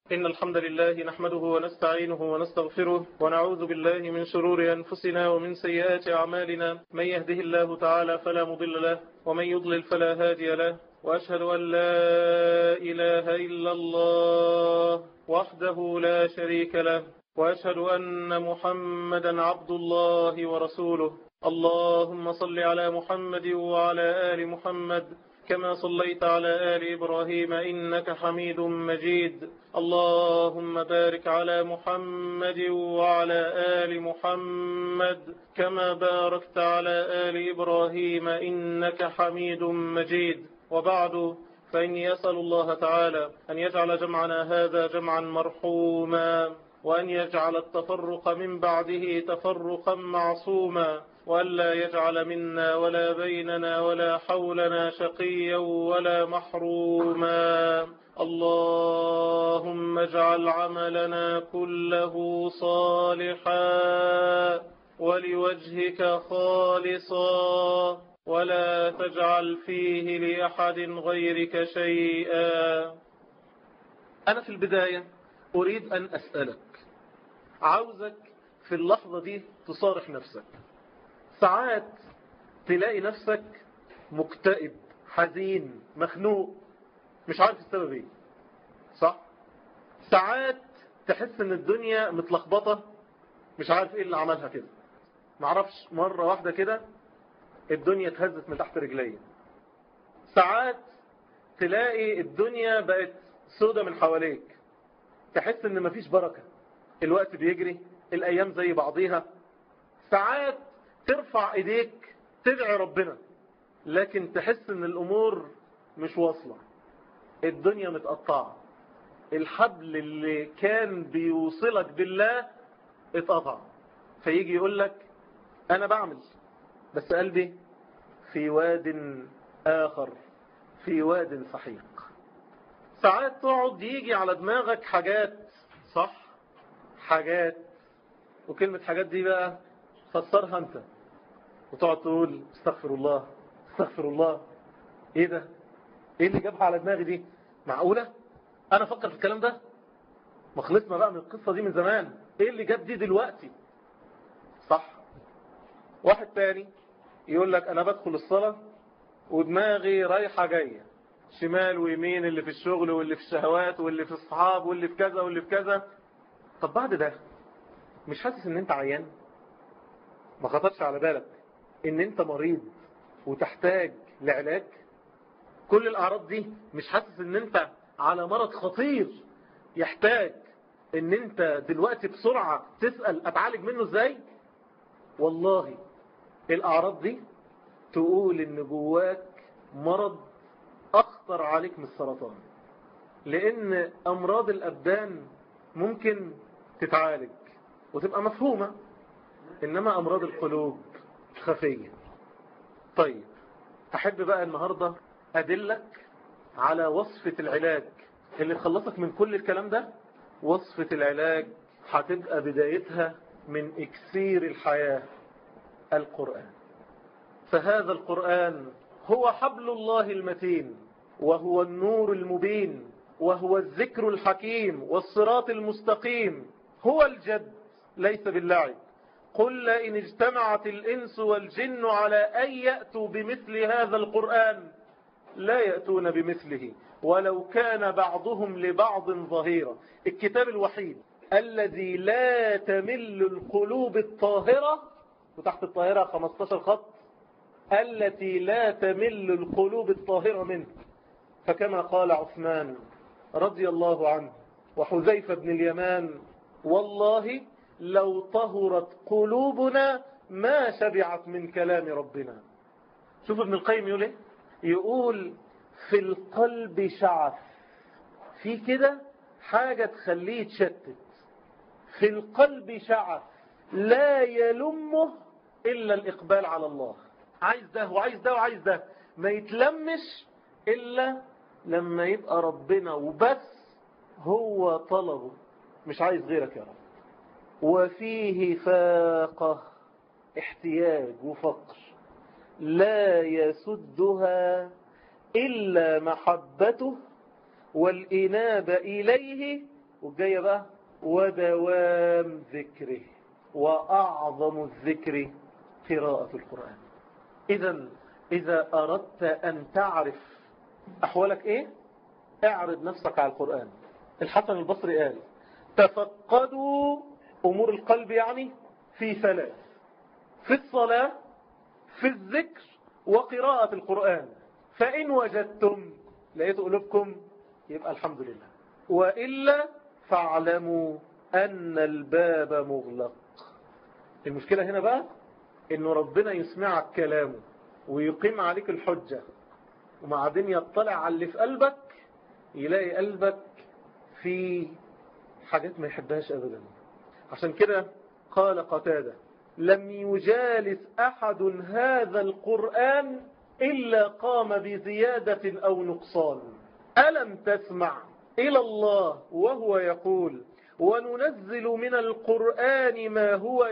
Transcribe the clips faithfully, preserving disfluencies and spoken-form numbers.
إن الحمد لله نحمده ونستعينه ونستغفره ونعوذ بالله من شرور أنفسنا ومن سيئات أعمالنا. من يهده الله تعالى فلا مضل له ومن يضلل فلا هادي له، وأشهد أن لا إله إلا الله وحده لا شريك له، وأشهد أن محمدا عبد الله ورسوله. اللهم صل على محمد وعلى آل محمد كما صليت على آل إبراهيم إنك حميد مجيد. اللهم بارك على محمد وعلى آل محمد كما باركت على آل إبراهيم إنك حميد مجيد. وبعد، فإني أسأل الله تعالى أن يجعل جمعنا هذا جمعا مرحوما، وأن يجعل التفرق من بعده تفرقا معصوما، وألا يجعل منا ولا بيننا ولا حولنا شقيا ولا محروما. اللهم اجعل عملنا كله صالحا ولوجهك خالصا، ولا تجعل فيه لأحد غيرك شيئا. أنا في البداية أريد أن أسألك، عاوزك في اللحظة دي تصارح نفسك. ساعات تلاقي نفسك مكتئب، حزين، مخنوق، مش عارف السبب ايه، صح؟ ساعات تحس ان الدنيا متلخبطة، مش عارف ايه اللي عملها كده. معرفش، مرة واحدة كده الدنيا اتهزت من تحت رجلي. ساعات تلاقي الدنيا بقت سودة من حواليك، تحس ان مفيش بركة، الوقت بيجري، الايام زي بعضيها. ساعات ترفع ايديك تدعي ربنا، لكن تحس ان الامور مش واصلة، الدنيا متقطعة، الحبل اللي كان بيوصلك بالله اتقطع. فيجي يقول لك انا بعمل، بس قلبي في واد اخر، في واد سحيق. ساعات تقعد يجي على دماغك حاجات، صح؟ حاجات، وكلمة حاجات دي بقى فسرها انت، وتقعد تقول استغفر الله استغفر الله. ايه ده؟ ايه اللي جابها على دماغي دي؟ معقولة انا افكر في الكلام ده؟ ما خلصنا بقى من القصة دي من زمان، ايه اللي جاب دي دلوقتي؟ صح؟ واحد تاني يقول لك انا بدخل الصلاة ودماغي رايحة جاية شمال ويمين، اللي في الشغل واللي في الشهوات واللي في الصحاب واللي في كذا واللي في كذا. طب بعد ده مش حاسس ان انت عيان؟ ما خطرش على بالك ان انت مريض وتحتاج لعلاج؟ كل الاعراض دي مش حاسس ان انت على مرض خطير يحتاج ان انت دلوقتي بسرعة تسأل اتعالج منه ازاي؟ والله الاعراض دي تقول ان جواك مرض اخطر عليك من السرطان، لان امراض الابدان ممكن تتعالج وتبقى مفهومة، انما امراض القلوب خفية. طيب، احب بقى النهاردة ادلك على وصفة العلاج اللي تخلصك من كل الكلام ده. وصفة العلاج هتبقى بدايتها من اكسير الحياة، القرآن. فهذا القرآن هو حبل الله المتين، وهو النور المبين، وهو الذكر الحكيم والصراط المستقيم، هو الجد ليس باللعب. قل إن اجتمعت الإنس والجن على أن يأتوا بمثل هذا القرآن لا يأتون بمثله ولو كان بعضهم لبعض ظهيرا. الكتاب الوحيد الذي لا تمل القلوب الطاهرة، وتحت الطاهرة خمستاشر خط، التي لا تمل القلوب الطاهرة منه. فكما قال عثمان رضي الله عنه وحذيفة بن اليمان: والله لو طهرت قلوبنا ما شبعت من كلام ربنا. شوف ابن القيم يقول ايه؟ يقول في القلب شعث، في كده حاجة تخليه يتشتت. في القلب شعث لا يلمه إلا الإقبال على الله. عايز ده وعايز ده وعايز ده، ما يتلمش إلا لما يبقى ربنا وبس هو طلبه، مش عايز غيرك يا رب. وفيه فاقة، احتياج وفقر، لا يسدها إلا محبته والإنابة إليه والجاية بقى ودوام ذكره، وأعظم الذكر قراءة القرآن. إذا إذا أردت أن تعرف أحوالك إيه، اعرض نفسك على القرآن. الحسن البصري قال تفقدوا أمور القلب يعني في ثلاث: في الصلاة، في الذكر، وقراءة القرآن. فإن وجدتم لقيتوا قلوبكم يبقى الحمد لله، وإلا فاعلموا أن الباب مغلق. المشكلة هنا بقى إنه ربنا يسمعك كلامه ويقيم عليك الحجة، وبعدين يطلع على اللي في قلبك يلاقي قلبك في حاجات ما يحبهاش أبدا. عشان كده قال قتادة لم يجالس أحد هذا القرآن إلا قام بزيادة أو نقصان. ألم تسمع إلى الله وهو يقول وننزل من القرآن ما هو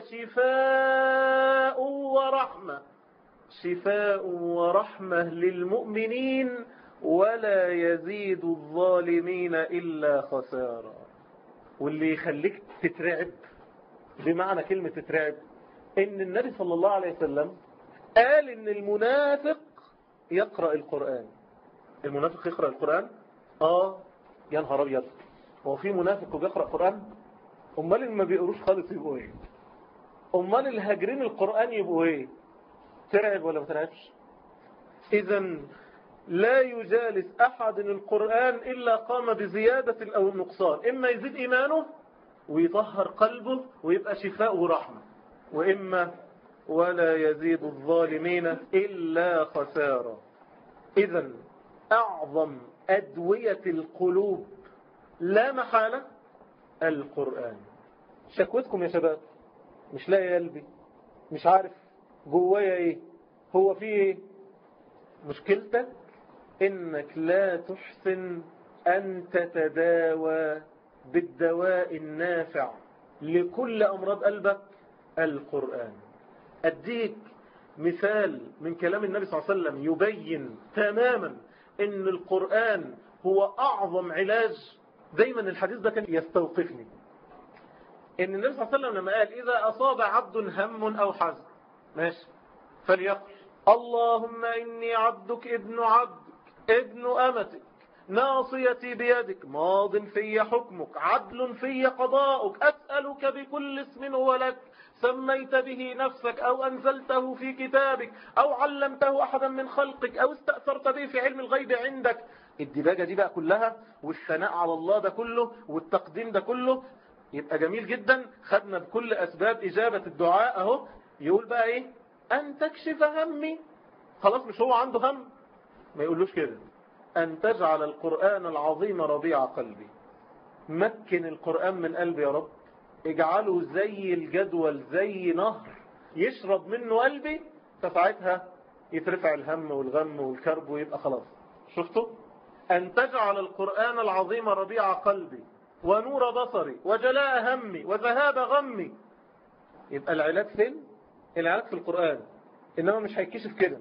شفاء ورحمة، شفاء ورحمة للمؤمنين ولا يزيد الظالمين إلا خسارا. واللي يخليك تترعب بمعنى كلمة تترعب إن النبي صلى الله عليه وسلم قال إن المنافق يقرأ القرآن. المنافق يقرأ القرآن؟ آه يا نهار أبيض، هو في منافق وبيقرأ قرآن؟ أمال اللي ما بيقروش خالص يبقوا إيه؟ أمال الهاجرين القرآن يبقوا إيه؟ ترعب ولا ما ترعبش؟ إذا لا يجالس أحد القرآن إلا قام بزيادة أو نقصان، إما يزيد إيمانه ويطهر قلبه ويبقى شفاء ورحمة، وإما ولا يزيد الظالمين إلا خسارة. إذا أعظم أدوية القلوب لا محالة القرآن. شكوتكم يا شباب مش لاقي قلبي، مش عارف جوايا ايه، هو في ايه؟ مشكلتك انك لا تحسن ان تتداوى بالدواء النافع لكل امراض قلبك، القرآن. اديك مثال من كلام النبي صلى الله عليه وسلم يبين تماما ان القرآن هو اعظم علاج. دايما الحديث ده كان يستوقفني، ان النبي صلى الله عليه وسلم لما قال اذا اصاب عبد هم او حزن ماشي فليقل اللهم اني عبدك ابن عبدك ابن امتك ناصيتي بيدك ماض في حكمك عدل في قضاؤك اسألك بكل اسم هو لك سميت به نفسك أو أنزلته في كتابك أو علمته أحدا من خلقك أو استأثرت به في علم الغيب عندك. الدباجة دي بقى كلها والثناء على الله ده كله والتقديم ده كله يبقى جميل جدا. خدنا بكل أسباب إجابة الدعاء أهو. يقول بقى إيه؟ أن تكشف همي. خلاص مش هو عنده هم، ما يقولوش كده. أن تجعل القرآن العظيم ربيع قلبي. مكن القرآن من قلبي يا رب، اجعله زي الجدول زي نهر يشرب منه قلبي، فساعتها يترفع الهم والغم والكرب ويبقى خلاص. شفتوا؟ أن تجعل القرآن العظيم ربيع قلبي ونور بصري وجلاء همي وذهاب غمي. يبقى العلاج فين؟ العلاج في القرآن. إنما مش هيكشف كده،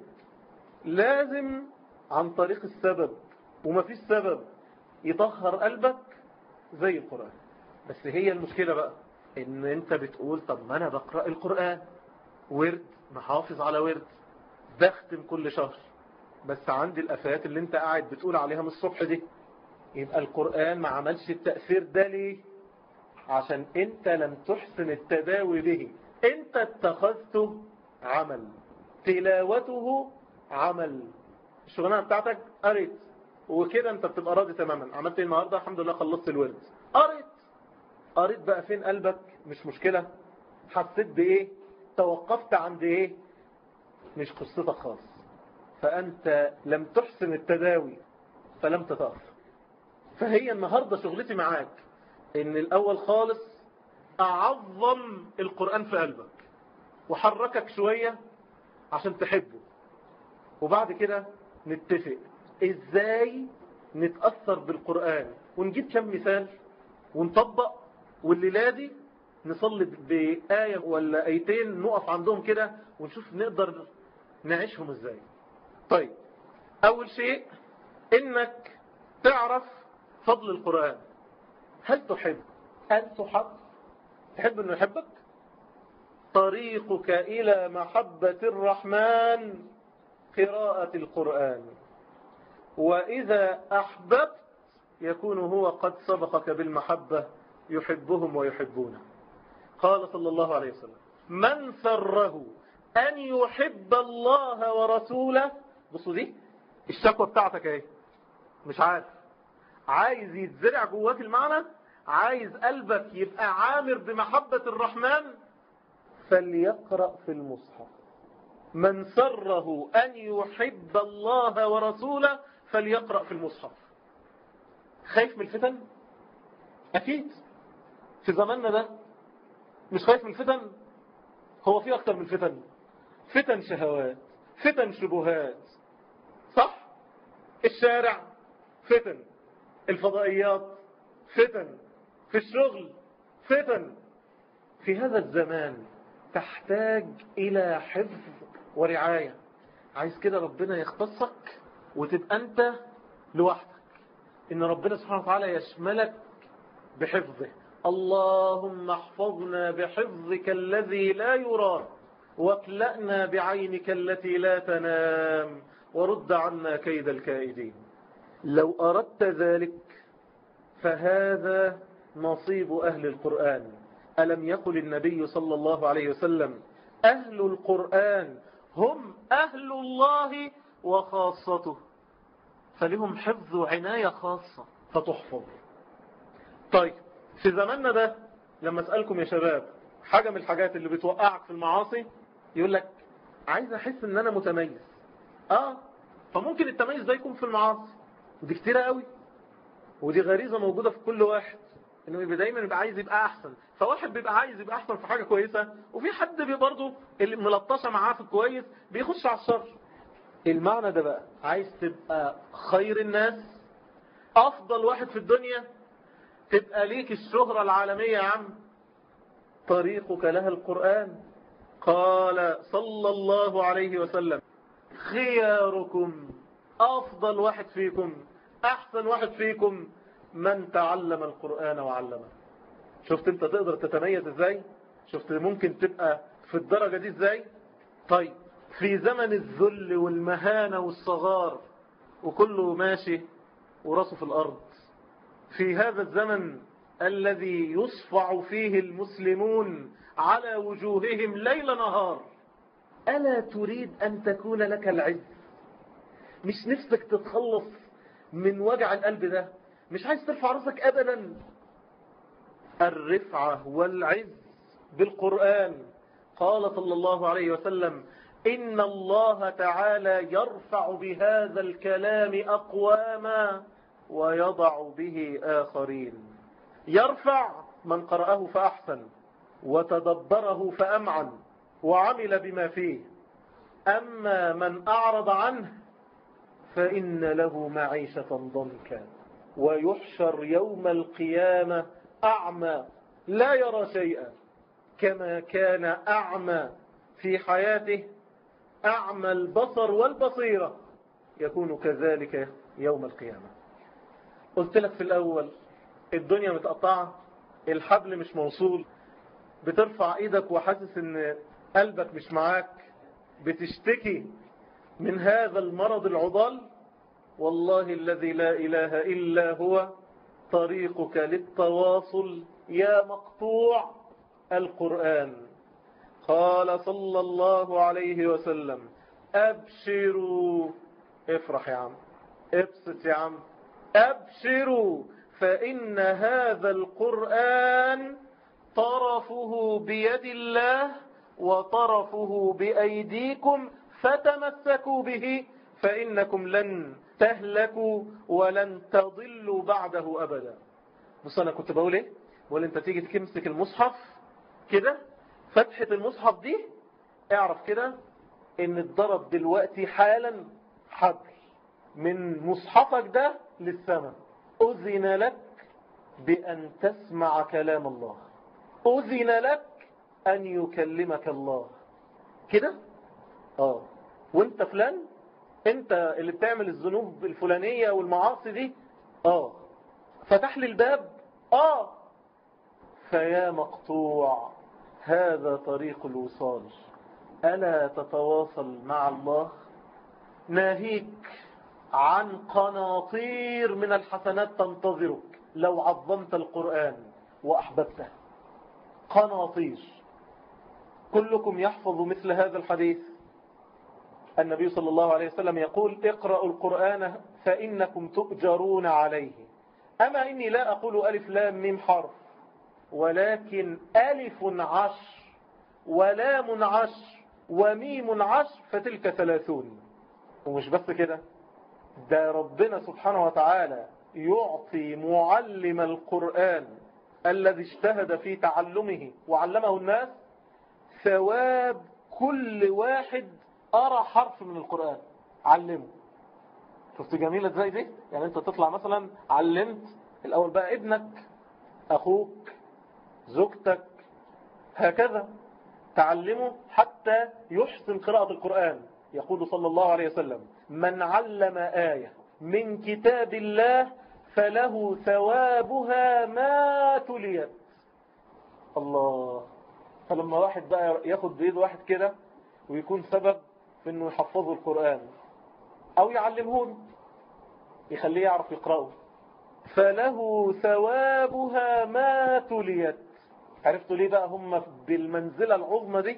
لازم عن طريق السبب، وما فيش سبب يطهر قلبك زي القرآن. بس هي المشكلة بقى ان انت بتقول طب ما انا بقرأ القرآن ورد، محافظ على ورد، بختم كل شهر، بس عندي الافات اللي انت قاعد بتقول عليها من الصبح دي. يبقى القرآن ما عملش التأثير ده ليه؟ عشان انت لم تحسن التداوي به. انت اتخذته عمل، تلاوته عمل. الشغلانة بتاعتك قريت وكده انت بتبقى راضي تماما. عملت ايه النهاردة؟ الحمد لله خلصت الورد. قريت قريت بقى فين قلبك؟ مش مشكلة. حسيت بايه؟ توقفت عند ايه؟ مش قصتك خالص. فانت لم تحسن التداوي فلم تتأثر. فهي النهاردة شغلتي معاك ان الاول خالص اعظم القرآن في قلبك وحركك شوية عشان تحبه، وبعد كده نتفق ازاي نتأثر بالقرآن ونجيب كم مثال ونطبق. والليلة دي نصلي بآية ولا آيتين نقف عندهم كده ونشوف نقدر نعيشهم ازاي. طيب اول شيء انك تعرف فضل القرآن. هل تحب أن تحب؟ تحب أنه يحبك؟ طريقك إلى محبة الرحمن قراءة القرآن، وإذا أحببت يكون هو قد سبقك بالمحبة، يحبهم ويحبونه. قال صلى الله عليه وسلم: من سره أن يحب الله ورسوله. بصوا دي الشكوى بتاعتك اهي، مش عارف، عايز يتزرع جواك المعنى، عايز قلبك يبقى عامر بمحبة الرحمن، فليقرأ في المصحف. من سره أن يحب الله ورسوله فليقرأ في المصحف. خايف من الفتن؟ أكيد في زماننا ده مش خايف من الفتن. هو في أكتر من الفتن، فتن شهوات، فتن شبهات، صح؟ الشارع فتن، الفضائيات فتن، في الشغل فتن. في هذا الزمان تحتاج إلى حفظ ورعاية. عايز كده ربنا يختصك وتبقى أنت لوحدك، إن ربنا سبحانه وتعالى يشملك بحفظه. اللهم احفظنا بحفظك الذي لا يرام، واكلأنا بعينك التي لا تنام، ورد عنا كيد الكائدين. لو أردت ذلك فهذا نصيب أهل القرآن. ألم يقل النبي صلى الله عليه وسلم: أهل القرآن هم أهل الله وخاصته، فلهم حفظ وعناية خاصة فتحفظ. طيب في زماننا ده لما أسألكم يا شباب حاجة من الحاجات اللي بتوقعك في المعاصي، يقول لك عايز أحس إن أنا متميز. آه فممكن التميز ده يكون في المعاصي، ودي كتيرة قوي، ودي غريزة موجودة في كل واحد، انه يبقى دايما يبقى عايز يبقى احسن. فواحد بيبقى عايز يبقى احسن في حاجة كويسة، وفي حد بيبقى برضه اللي ملطشة معاه في الكويس بيخش على الشر. المعنى ده بقى عايز تبقى خير الناس، افضل واحد في الدنيا، تبقى ليك الشهرة العالمية يا عم، طريقك لها القرآن. قال صلى الله عليه وسلم: خياركم، افضل واحد فيكم، احسن واحد فيكم، من تعلم القرآن وعلمه. شفت انت تقدر تتميز ازاي؟ شفت ممكن تبقى في الدرجة دي ازاي؟ طيب في زمن الذل والمهانة والصغار وكله ماشي وراسه في الارض، في هذا الزمن الذي يصفع فيه المسلمون على وجوههم ليل نهار، ألا تريد أن تكون لك العز؟ مش نفسك تتخلص من وجع القلب ده؟ مش عايز ترفع راسك أبدا؟ الرفعة والعز بالقرآن. قال صلى الله عليه وسلم: إن الله تعالى يرفع بهذا الكلام أقواما ويضع به آخرين. يرفع من قرأه فأحسن، وتدبره فأمعن، وعمل بما فيه. أما من أعرض عنه فإن له معيشة ضنكا، ويحشر يوم القيامة أعمى لا يرى شيئا، كما كان أعمى في حياته، أعمى البصر والبصيرة، يكون كذلك يوم القيامة. قلت لك في الأول الدنيا متقطعة، الحبل مش موصول، بترفع ايدك وحاسس ان قلبك مش معاك، بتشتكي من هذا المرض العضال. والله الذي لا إله إلا هو طريقك للتواصل يا مقطوع القرآن. قال صلى الله عليه وسلم: أبشروا، افرح يا عم، ابسط يا عم، أبشروا، فإن هذا القرآن طرفه بيد الله وطرفه بأيديكم، فتمسكوا به فإنكم لن تهلكوا ولن تضلوا بعده أبدا. بص أنا كنت بقول إيه؟ بقول أنت تيجي تمسك المصحف كده، فتحة المصحف دي اعرف كده إن اتضرب دلوقتي حالا حبل من مصحفك ده للسماء. أذن لك بأن تسمع كلام الله، أذن لك أن يكلمك الله كده. آه وانت فلان، انت اللي بتعمل الذنوب الفلانية والمعاصي دي، آه فتح لي الباب، آه فيا مقطوع هذا طريق الوصال، ألا تتواصل مع الله؟ ناهيك عن قناطير من الحسنات تنتظرك لو عظمت القرآن وأحببته. قناطير. كلكم يحفظ مثل هذا الحديث. النبي صلى الله عليه وسلم يقول اقرأوا القرآن فإنكم تؤجرون عليه. أما إني لا أقول ألف لام ميم حرف، ولكن ألف عشر ولام عشر وميم عشر فتلك ثلاثون. ومش بس كده، ده ربنا سبحانه وتعالى يعطي معلم القرآن الذي اجتهد في تعلمه وعلمه الناس ثواب كل واحد أرى حرف من القرآن علمه. شفت جميلة ازاي دي؟ يعني انت تطلع مثلا علمت الأول بقى ابنك، أخوك، زوجتك، هكذا تعلمه حتى يحسن قراءة القرآن. يقول صلى الله عليه وسلم من علم آية من كتاب الله فله ثوابها ما تليت. الله. فلما واحد بقى ياخد بإيد واحد كده ويكون سبب في انه يحفظه القرآن او يعلمه يخليه يعرف يقرأه، فله ثوابها ما تليت. عرفتوا ليه بقى هم بالمنزلة العظمى دي؟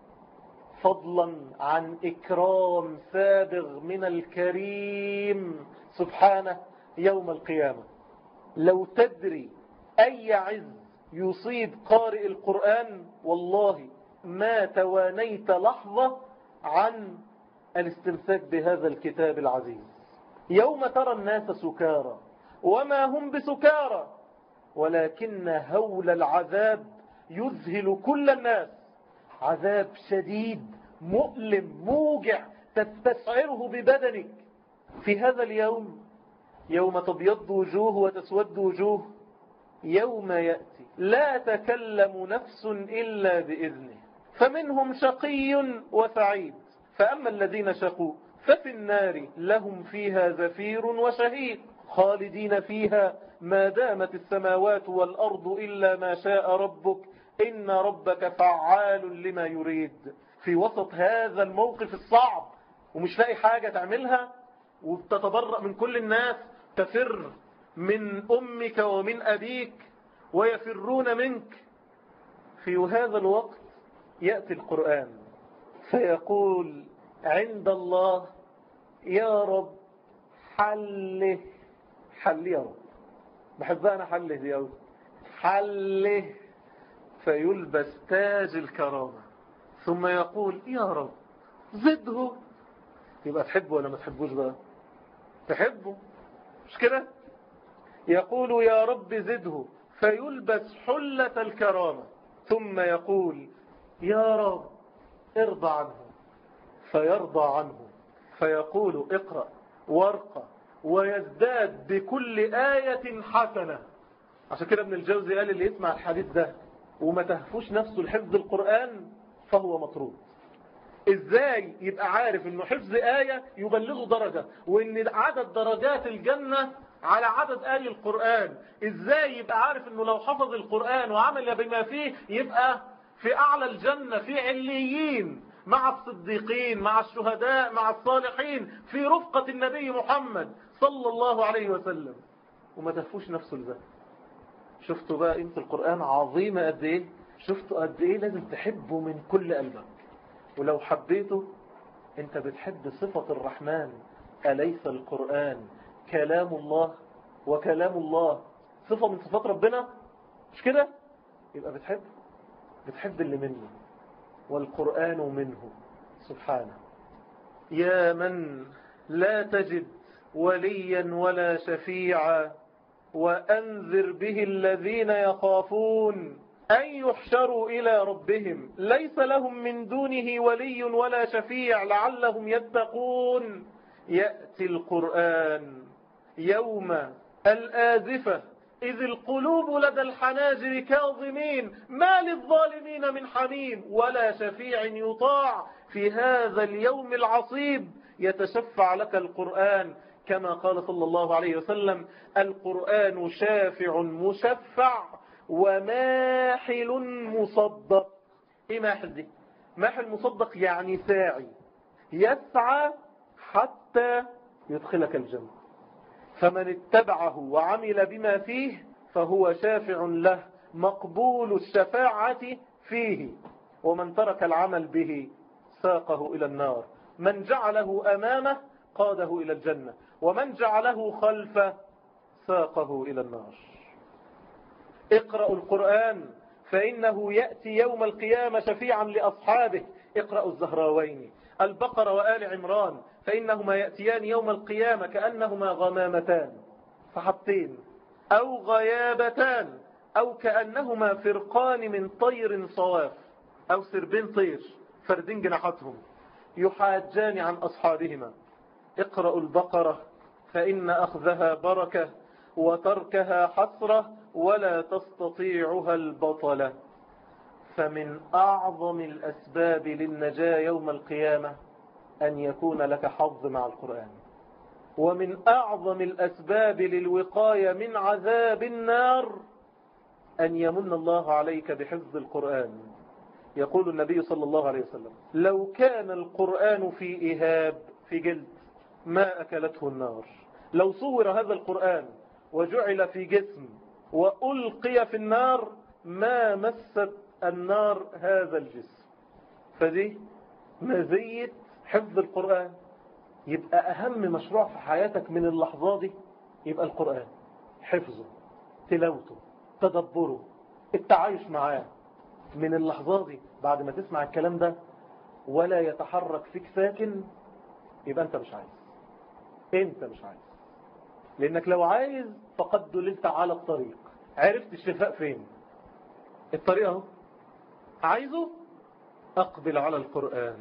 فضلا عن إكرام سابغ من الكريم سبحانه يوم القيامة. لو تدري أي عز يصيب قارئ القرآن والله ما توانيت لحظة عن الاستمساك بهذا الكتاب العزيز. يوم ترى الناس سكارى وما هم بسكارى ولكن هول العذاب يذهل كل الناس. عذاب شديد مؤلم موجع تستشعره ببدنك في هذا اليوم. يوم تبيض وجوه وتسود وجوه. يوم يأتي لا تكلم نفس إلا بإذنه فمنهم شقي وسعيد. فأما الذين شقوا ففي النار لهم فيها زفير وشهيق خالدين فيها ما دامت السماوات والأرض إلا ما شاء ربك إن ربك فعال لما يريد. في وسط هذا الموقف الصعب ومش لاقي حاجة تعملها وبتتبرأ من كل الناس، تفر من أمك ومن أبيك ويفرون منك، في هذا الوقت يأتي القرآن فيقول عند الله يا رب حله حله يا رب. بحبها أنا حله دي أوي. حله فيلبس تاج الكرامة ثم يقول يا رب زده. يبقى تحبه ولا ما تحبوش بقى؟ تحبه مش كده؟ يقول يا رب زده فيلبس حلة الكرامة ثم يقول يا رب ارضى عنه فيرضى عنه فيقول اقرأ وارقى ويزداد بكل آية حسنة. عشان كده ابن الجوزي قال اللي يسمع الحديث ده وما تهفوش نفسه لحفظ القرآن فهو مطرود. ازاي يبقى عارف انه حفظ آية يبلغه درجة وان عدد درجات الجنة على عدد آي القرآن؟ ازاي يبقى عارف انه لو حفظ القرآن وعمل بما فيه يبقى في اعلى الجنة في عليين مع الصديقين مع الشهداء مع الصالحين في رفقة النبي محمد صلى الله عليه وسلم؟ وما تهفوش نفسه لذا. شفتوا بقى قيمة القرآن عظيمة قد ايه؟ شفتوا قد ايه لازم تحبه من كل قلبك. ولو حبيته انت بتحب صفة الرحمن. أليس القرآن كلام الله؟ وكلام الله صفة من صفات ربنا مش كده؟ يبقى بتحب بتحب اللي منه والقرآن منه سبحانه. يا من لا تجد وليا ولا شفيعا وأنذر به الذين يخافون أن يحشروا إلى ربهم ليس لهم من دونه ولي ولا شفيع لعلهم يتقون. يأتي القرآن يوم الآزفة إذ القلوب لدى الحناجر كاظمين ما للظالمين من حميم ولا شفيع يطاع. في هذا اليوم العصيب يتشفع لك القرآن كما قال صلى الله عليه وسلم: القرآن شافع مشفع وماحل مصدق. ايه ماحل دي؟ ماحل مصدق يعني ساعي، يسعى حتى يدخلك الجنة. فمن اتبعه وعمل بما فيه فهو شافع له مقبول الشفاعة فيه، ومن ترك العمل به ساقه إلى النار. من جعله أمامه قاده إلى الجنة، ومن جعله خلفه ساقه إلى النار. اقرأوا القرآن فإنه يأتي يوم القيامة شفيعا لأصحابه. اقرأوا الزهراوين، البقرة وآل عمران، فإنهما يأتيان يوم القيامة كأنهما غمامتان، صحبتين أو غيابتان، أو كأنهما فرقان من طير صواف، أو سربين طير فردين جناحاتهم، يحاجان عن أصحابهما. اقرأوا البقرة فإن أخذها بركة وتركها حسرة ولا تستطيعها البطلة. فمن أعظم الأسباب للنجاة يوم القيامة أن يكون لك حظ مع القرآن، ومن أعظم الأسباب للوقاية من عذاب النار أن يمن الله عليك بحفظ القرآن. يقول النبي صلى الله عليه وسلم: لو كان القرآن في إهاب في جلد ما أكلته النار. لو صور هذا القرآن وجعل في جسم وألقي في النار ما مست النار هذا الجسم. فدي مزية حفظ القرآن. يبقى أهم مشروع في حياتك من اللحظة دي يبقى القرآن، حفظه، تلاوته، تدبره، التعايش معاه. من اللحظة دي بعد ما تسمع الكلام ده ولا يتحرك فيك ساكن، يبقى أنت مش عايز. أنت مش عايز، لأنك لو عايز فقد دللت على الطريق. عرفت الشفاء فين؟ الطريق اهو. عايزه؟ أقبل على القرآن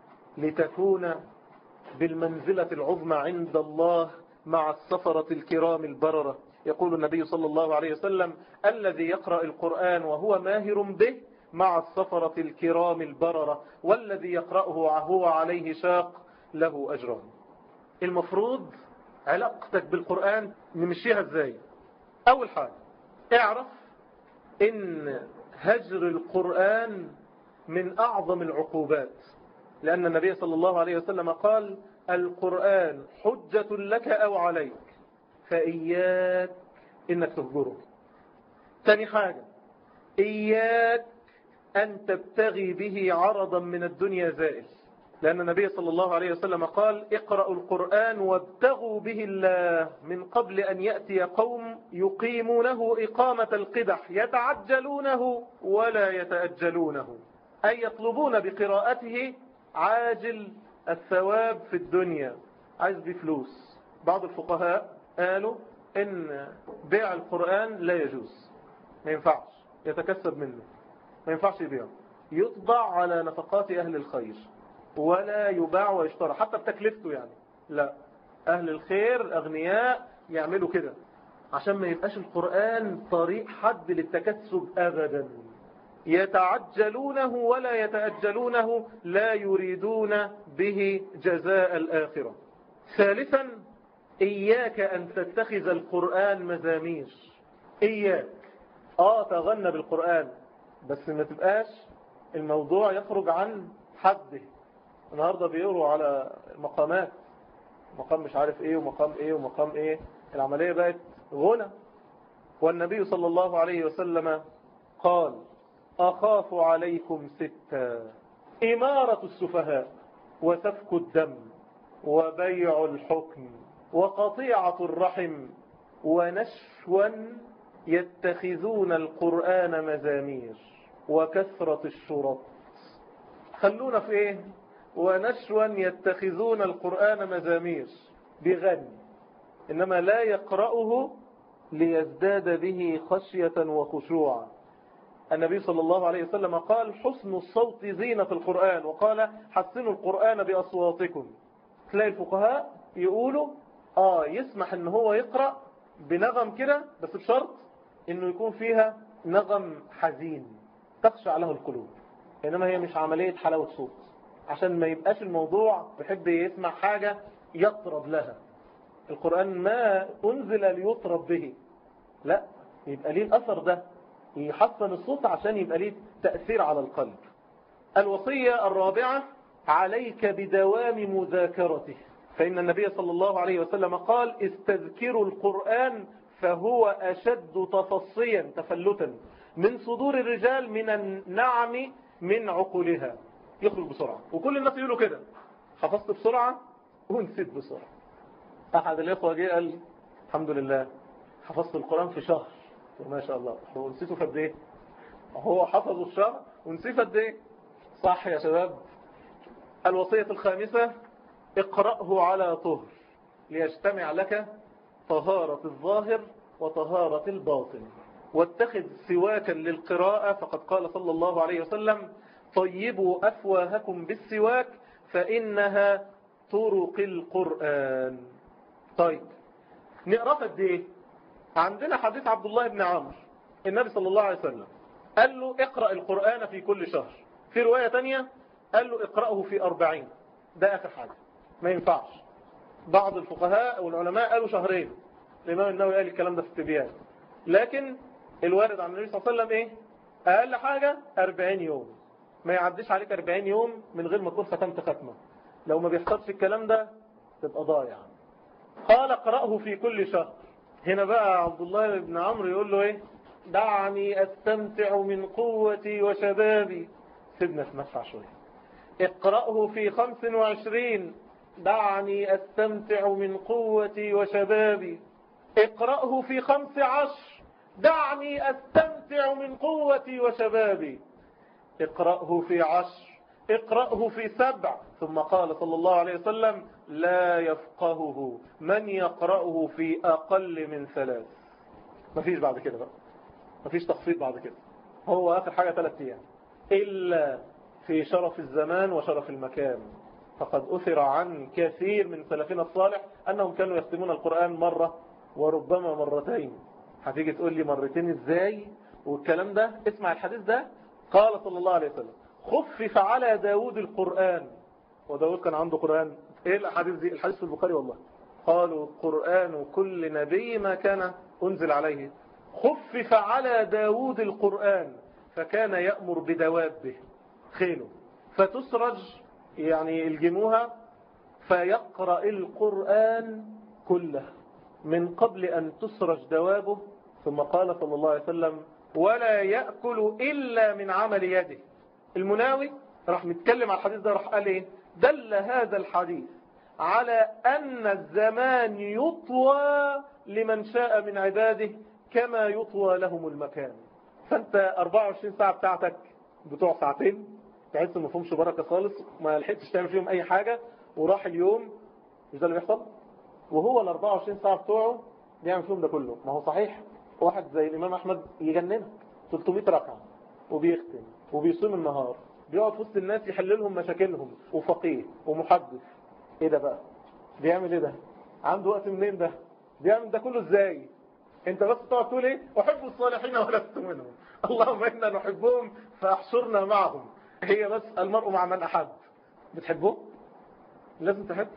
لتكون بالمنزلة العظمى عند الله مع السفرة الكرام البررة. يقول النبي صلى الله عليه وسلم: الذي يقرأ القرآن وهو ماهر به مع السفرة الكرام البررة، والذي يقرأه وهو عليه شاق له أجران. المفروض علاقتك بالقرآن نمشيها ازاي؟ أول حاجة اعرف إن هجر القرآن من أعظم العقوبات، لأن النبي صلى الله عليه وسلم قال: القرآن حجة لك أو عليك، فإياك إنك تهجره. ثاني حاجة إياك أن تبتغي به عرضا من الدنيا زائل، لأن النبي صلى الله عليه وسلم قال: اقرأوا القرآن وابتغوا به الله من قبل أن يأتي قوم يقيمونه إقامة القدح يتعجلونه ولا يتأجلونه، أي يطلبون بقراءته عاجل الثواب في الدنيا، عايز بفلوس. بعض الفقهاء قالوا إن بيع القرآن لا يجوز، ما ينفعش، يتكسب منه، ما ينفعش يبيعه، يطبع على نفقات أهل الخير ولا يباع ويشترى حتى بتكلفته. يعني لا، أهل الخير أغنياء يعملوا كده عشان ما يبقاش القرآن طريق حد للتكسب أبدا. يتعجلونه ولا يتأجلونه، لا يريدون به جزاء الآخرة. ثالثا إياك أن تتخذ القرآن مزامير. إياك آه تغنى بالقرآن، بس ما تبقاش الموضوع يخرج عن حده. النهاردة بيقروا على مقامات، مقام مش عارف ايه ومقام ايه ومقام ايه، العملية بقت غنى. والنبي صلى الله عليه وسلم قال: أخاف عليكم ستا: إمارة السفهاء، وسفك الدم، وبيع الحكم، وقطيعة الرحم، ونشوا يتخذون القرآن مزامير، وكثرة الشرط. خلونا في ايه؟ ونشوا يتخذون القرآن مزامير، بغني، إنما لا يقرأه ليزداد به خشية وخشوعا. النبي صلى الله عليه وسلم قال: حسن الصوت زينة القرآن، وقال: حسنوا القرآن بأصواتكم. تلاقي الفقهاء يقولوا آه يسمح إن هو يقرأ بنغم كده، بس بشرط إنه يكون فيها نغم حزين تخشع له القلوب، إنما هي مش عملية حلاوة صوت، عشان ما يبقاش الموضوع بحب يسمع حاجة يطرب لها. القرآن ما أنزل ليطرب به، لا، يبقى ليه الأثر ده، يحسن الصوت عشان يبقى ليه تأثير على القلب. الوصية الرابعة: عليك بدوام مذاكرته، فإن النبي صلى الله عليه وسلم قال: استذكروا القرآن فهو أشد تفصيا تفلتا من صدور الرجال من النعم من عقولها. يخرج بسرعة، وكل الناس يقولوا كده: حفظت بسرعة ونسيت بسرعة. أحد الإخوة جه قال لي: الحمد لله حفظت القرآن في شهر. ما شاء الله. هو نسيته في قد ايه؟ هو حفظه في شهر ونسيه في قد ايه؟ صح يا شباب. الوصية الخامسة: اقرأه على طهر ليجتمع لك طهارة الظاهر وطهارة الباطن، واتخذ سواكا للقراءة، فقد قال صلى الله عليه وسلم: طيبوا أفواهكم بالسواك فإنها طرق القرآن. طيب نقرأ قد ايه؟ عندنا حديث عبد الله بن عمرو، النبي صلى الله عليه وسلم قال له: اقرأ القرآن في كل شهر. في رواية تانية قال له: اقرأه في أربعين. ده آخر حاجة، ما ينفعش. بعض الفقهاء والعلماء قالوا شهرين، الإمام النووي قال الكلام ده في التبيان، لكن الوارد عن النبي صلى الله عليه وسلم ايه؟ أقل حاجة أربعين يوم. ما يعديش عليك أربعين يوم من غير ما تكون ختمت ختمة. لو ما بيحصلش الكلام ده تبقى ضايع. قال: اقرأه في كل شهر. هنا بقى عبد الله بن عمرو يقول له ايه؟ دعني استمتع من قوتي وشبابي. سيبنا نتمتع شوية. اقرأه في خمس وعشرين. دعني استمتع من قوتي وشبابي. اقرأه في خمس عشر. دعني استمتع من قوتي وشبابي. اقرأه في عشر. اقرأه في سبع. ثم قال صلى الله عليه وسلم: لا يفقهه من يقرأه في أقل من ثلاث. مفيش بعد كده بقى، مفيش تخفيض بعد كده. هو آخر حاجة ثلاث أيام، إلا في شرف الزمان وشرف المكان. فقد أثر عن كثير من سلفنا الصالح أنهم كانوا يختمون القرآن مرة وربما مرتين. هتيجي تقول لي مرتين إزاي والكلام ده؟ اسمع الحديث ده. قال صلى الله عليه وسلم: خفف على داود القرآن. وداود كان عنده قرآن. ايه الحديث دي؟ الحديث في البخاري والله. قالوا: قرآن كل نبي ما كان أنزل عليه. خفف على داود القرآن فكان يأمر بدوابه، خيله، فتسرج، يعني يلجموها، فيقرأ القرآن كله من قبل أن تسرج دوابه. ثم قال صلى الله عليه وسلم: ولا يأكل إلا من عمل يده. المناوي راح نتكلم على الحديث ده، راح قال ايه؟ دل هذا الحديث على أن الزمان يطوى لمن شاء من عباده كما يطوى لهم المكان. فأنت أربعة وعشرين ساعة بتاعتك بتوع ساعتين تحس ما فيهمش بركة خالص، ما لحقتش تعمل فيهم أي حاجة وراح اليوم. مش ده اللي بيحصل؟ وهو ال أربعة وعشرين ساعة بتوعه بيعمل فيهم ده كله. ما هو صحيح واحد زي الإمام أحمد يجننك ثلاثمائة ركعة وبيختم وبيصوم النهار، بيقعد في وسط الناس يحل لهم مشاكلهم، وفقيه ومحدث. ايه ده بقى؟ بيعمل ايه ده؟ عنده وقت منين ده؟ بيعمل ده كله ازاي؟ انت بس تقعد تقول ايه؟ احب الصالحين ولست منهم، اللهم انا نحبهم فاحشرنا معهم. هي بس المرء مع من احب. بتحبه؟ لازم تحب.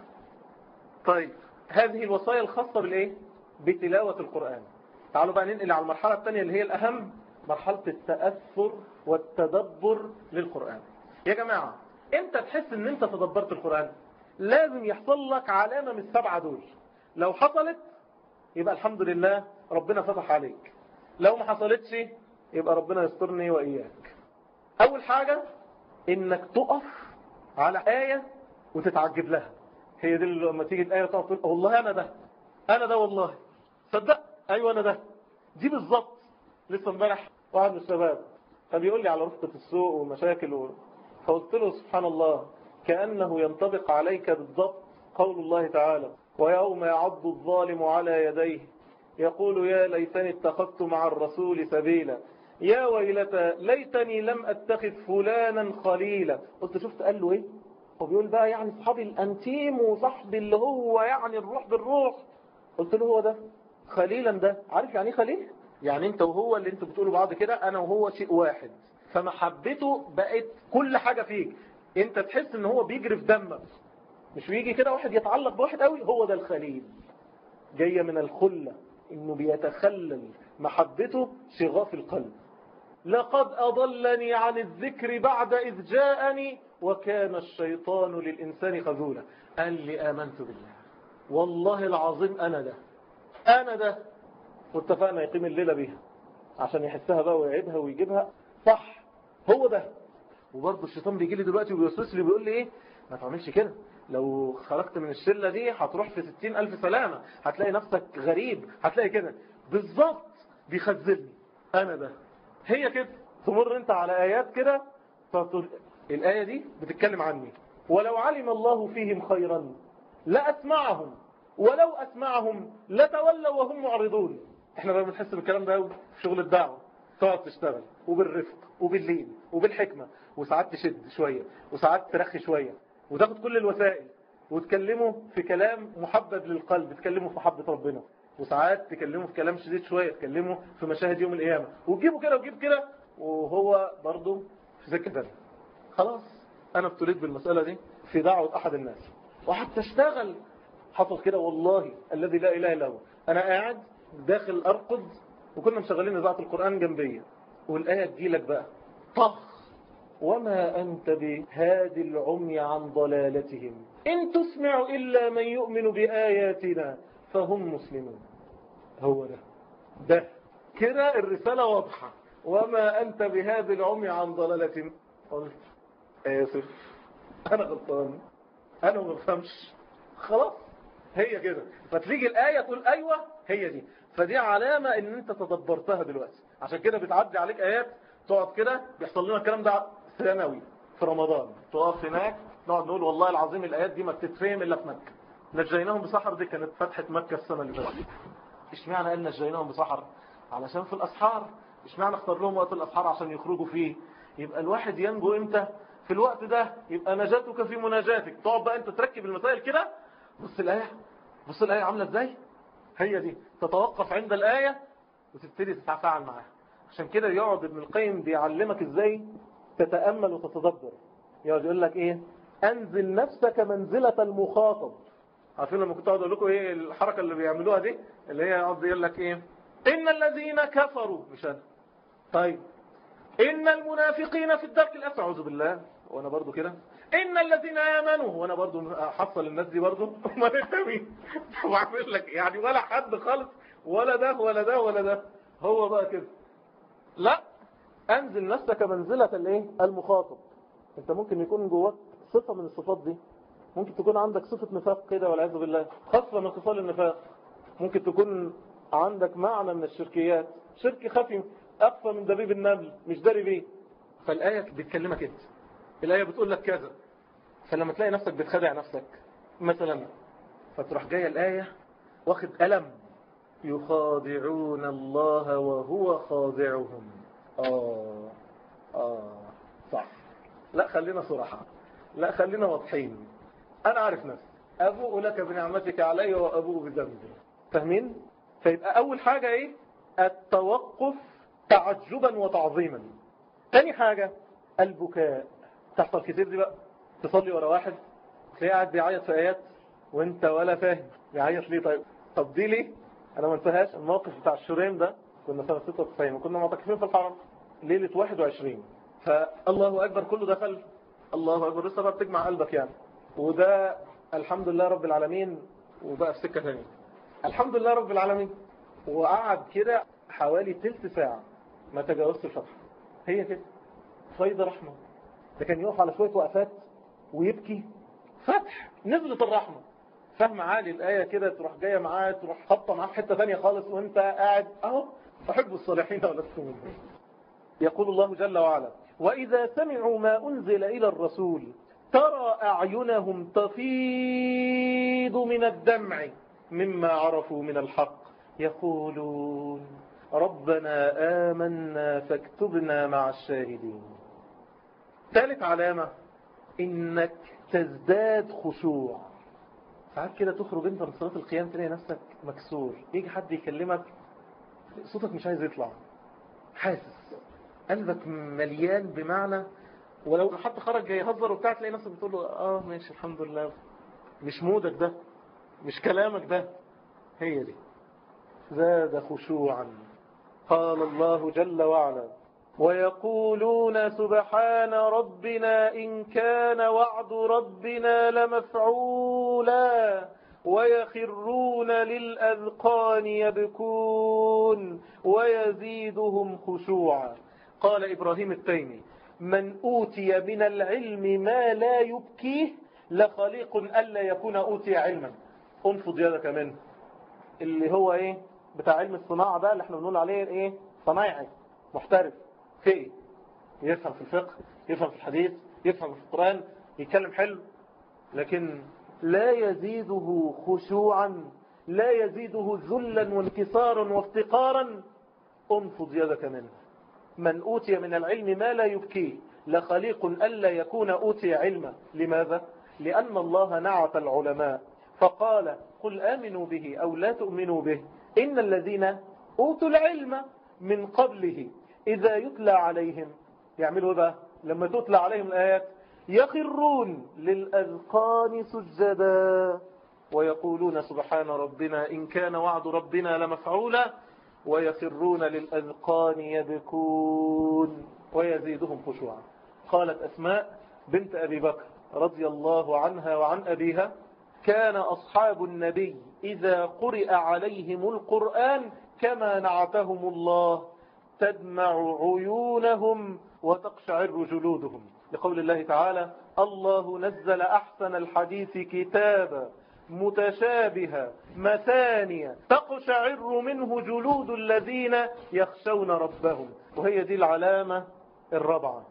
طيب هذه الوصايا الخاصة بالايه؟ بتلاوة القرآن. تعالوا بقى ننقل على المرحلة الثانية اللي هي الأهم، مرحلة التأثر والتدبر للقرآن. يا جماعة انت تحس ان انت تدبرت القرآن، لازم يحصل لك علامة من السبعة دول. لو حصلت يبقى الحمد لله ربنا فتح عليك، لو ما حصلتش يبقى ربنا يسترني وإياك. أول حاجة إنك تقف على آية وتتعجب لها. هي دي لما تيجي الآية تقف تقول والله أنا ده، أنا ده والله، صدق، أيوة أنا ده، دي بالظبط. لسه امبارح واحد من الشباب فبيقول لي على رفقة السوق ومشاكل و... فقلت له سبحان الله، كأنه ينطبق عليك بالضبط قول الله تعالى: ويوم يعض الظالم على يديه يقول يا ليتني اتخذت مع الرسول سبيلا يا ويلتى ليتني لم اتخذ فلانا خليلا. قلت شفت قال له ايه؟ هو بيقول بقى يعني صحابي الانتيم وصحبي اللي هو يعني الروح بالروح. قلت له هو ده خليلا. ده عارف يعني ايه خليل؟ يعني انت وهو اللي انتوا بتقولوا بعض كده، انا وهو شيء واحد، فمحبته بقت كل حاجة فيك. انت تحس ان هو بيجري في دمك، مش بيجي كده واحد يتعلق بواحد قوي، هو ده الخليل. جاية من الخلة، إنه بيتخلل محبته شغاف القلب. لقد أضلني عن الذكر بعد إذ جاءني وكان الشيطان للإنسان خذولا. قال لي آمنت بالله والله العظيم أنا ده أنا ده واتفقنا يقيم الليلة بيها عشان يحسها بقى ويعيدها ويجيبها صح. هو ده. وبرضه الشيطان بيجي لي دلوقتي وبيوسوس لي بيقول لي ايه ما تعملش كده، لو خرجت من الشلة دي هتروح في ستين ألف سلامة، هتلاقي نفسك غريب، هتلاقي كده بالظبط. بيخزلني أنا ده. هي كده تمر انت على آيات كده فتقول الآية دي بتتكلم عني، ولو علم الله فيهم خيرا لأسمعهم ولو أسمعهم لتولوا وهم معرضون. احنا بقى بنحس بالكلام ده في شغل الدعوة، تقعد تشتغل وبالرفق وباللين وبالحكمة، وساعات تشد شوية وساعات ترخي شوية، وتاخد كل الوسائل وتكلمه في كلام محبب للقلب، تكلمه في محبة ربنا، وساعات تكلمه في كلام شديد شوية، تكلمه في مشاهد يوم القيامة، وتجيبه كده وتجيب كده وهو برضه في سكة تانية. خلاص أنا ابتليت بالمسألة دي في دعوة أحد الناس وحتى اشتغل. حصل كده والله الذي لا إله إلا هو، أنا قاعد داخل أرقد وكنا مشغلين إذاعة القرآن جنبية، والآية تجيلك بقى طخ وما أنت بهادي العمي عن ضلالتهم إن تسمع إلا من يؤمن بآياتنا فهم مسلمون. هو ده ده كده الرسالة واضحة. وما أنت بهادي العمي عن ضلالتهم. قلت آسف أنا غلطان أنا ما بفهمش. خلاص هي كده. فتيجي الآية تقول أيوة هي دي، فدي علامة إن أنت تدبرتها دلوقتي. عشان كده بتعدي عليك آيات تقعد كده. بيحصل لنا الكلام ده ثانوي في رمضان، تقف هناك نقعد نقول والله العظيم الآيات دي ما بتتفهم إلا في مكة. نجيناهم بسحر دي كانت فتحة مكة السنة اللي فاتت. اشمعنى قال نجيناهم بسحر؟ علشان في الأسحار. اشمعنى اختار لهم وقت الأسحار عشان يخرجوا فيه؟ يبقى الواحد ينجو امتى؟ في الوقت ده. يبقى نجاتك في مناجاتك. تقعد بقى انت تركب المسائل كده. بص الآية بص الآية عاملة ازاي. هي دي تتوقف عند الآية وتبتدي تتفاعل معاها. عشان كده يقعد ابن القيم بيعلمك ازاي تتأمل وتتدبر. يقعد يقول لك ايه؟ انزل نفسك منزلة المخاطب. عارفين لما كنت اقعد اقول لكم ايه الحركة اللي بيعملوها دي اللي هي يقعد يقول لك ايه؟ ان الذين كفروا مش انا. طيب ان المنافقين في الدرك الاسفل. اعوذ بالله. وانا برضو كده. ان الذين امنوا. وانا برضو حصل الناس دي برضو. ما انت مين؟ بعمل لك يعني ولا حد خالص ولا ده ولا ده ولا ده. هو بقى كده. لا انزل نفسك منزلة الايه المخاطب. انت ممكن يكون جواك صفة من الصفات دي. ممكن تكون عندك صفة نفاق كده والعياذ بالله، خاصة من خصال النفاق. ممكن تكون عندك معنى من الشركيات، شرك خفي أخفى من دبيب النمل مش داري بيه. فالآية بتكلمك انت، الآية بتقول لك كذا. فلما تلاقي نفسك بتخدع نفسك مثلا، فتروح جاية الآية واخد ألم. يخادعون الله وهو خادعهم. آه آه صح. لا خلينا صراحة، لا خلينا واضحين. أنا عارف نفسي أبوء لك بنعمتك علي وأبوء بذنبي. فاهمين؟ فيبقى أول حاجة إيه؟ التوقف تعجبا وتعظيما. ثاني حاجة البكاء. تحصل كتير دي بقى. تصلي ورا واحد تلاقيه قاعد بيعيط في آيات وانت ولا فاهم بيعيط ليه. طيب طب دي ليه؟ أنا ما انساهاش الموقف بتاع الشريم ده. كنا سنة ستة وتسعين وكنا معتكفين في الحرم ليلة واحد وعشرين. فالله أكبر كله دخل. الله أكبر لسه بقى بتجمع قلبك يعني. وده الحمد لله رب العالمين. وبقى في سكة ثانية الحمد لله رب العالمين. وقعد كده حوالي تلت ساعة ما تجاوزت الفتح. هي كده فايدة رحمة. ده كان يقف على شوية وقفات ويبكي. فتح نزلت الرحمة. فهم عالي الآية كده تروح جاية معاه تروح خطة معاه في حتة ثانية خالص وانت قاعد اهو. أحب الصالحين ولستم منهم. يقول الله جل وعلا وإذا سمعوا ما أنزل إلى الرسول ترى أعينهم تفيض من الدمع مما عرفوا من الحق يقولون ربنا آمنا فاكتبنا مع الشاهدين. ثالث علامة إنك تزداد خشوع. ساعات كده تخرج انت من صلاة القيام تلاقي نفسك مكسور. يجي حد يكلمك صوتك مش عايز يطلع، حاسس قلبك مليان بمعنى. ولو حد خرج جاي يهزر وبتاع تلاقي نفسك بتقول له اه ماشي الحمد لله. مش مودك ده، مش كلامك ده. هي دي زاد خشوعا. قال الله جل وعلا ويقولون سبحان ربنا إن كان وعد ربنا لمفعولا ويخرون للأذقان يبكون ويزيدهم خشوعا. قال إبراهيم التيمي من أوتي من العلم ما لا يبكيه لخليق ألا يكون أوتي علما. انفض يدك منه. اللي هو ايه بتاع علم الصناعة ده اللي احنا بنقول عليه ايه صنايعي محترف في ايه يفهم في الفقه يفهم في الحديث يفهم في القرآن يتكلم حلو لكن لا يزيده خشوعا لا يزيده ذلا وانكسارا وافتقارا. انفض يدك منه. من أوتي من العلم ما لا يبكيه لخليق ألا يكون أوتي علما. لماذا؟ لأن الله نعت العلماء فقال قل آمنوا به أو لا تؤمنوا به إن الذين أوتوا العلم من قبله إذا يتلى عليهم يعملوا بقى لما تتلى عليهم الآيات يخرون للأذقان سجدا ويقولون سبحان ربنا إن كان وعد ربنا لمفعولا ويخرون للأذقان يبكون ويزيدهم خشوعا. قالت أسماء بنت أبي بكر رضي الله عنها وعن أبيها كان أصحاب النبي إذا قرئ عليهم القرآن كما نعتهم الله تدمع عيونهم وتقشعر جلودهم لقول الله تعالى الله نزل أحسن الحديث كتابا متشابها مثانية تقشعر منه جلود الذين يخشون ربهم. وهي دي العلامة الرابعة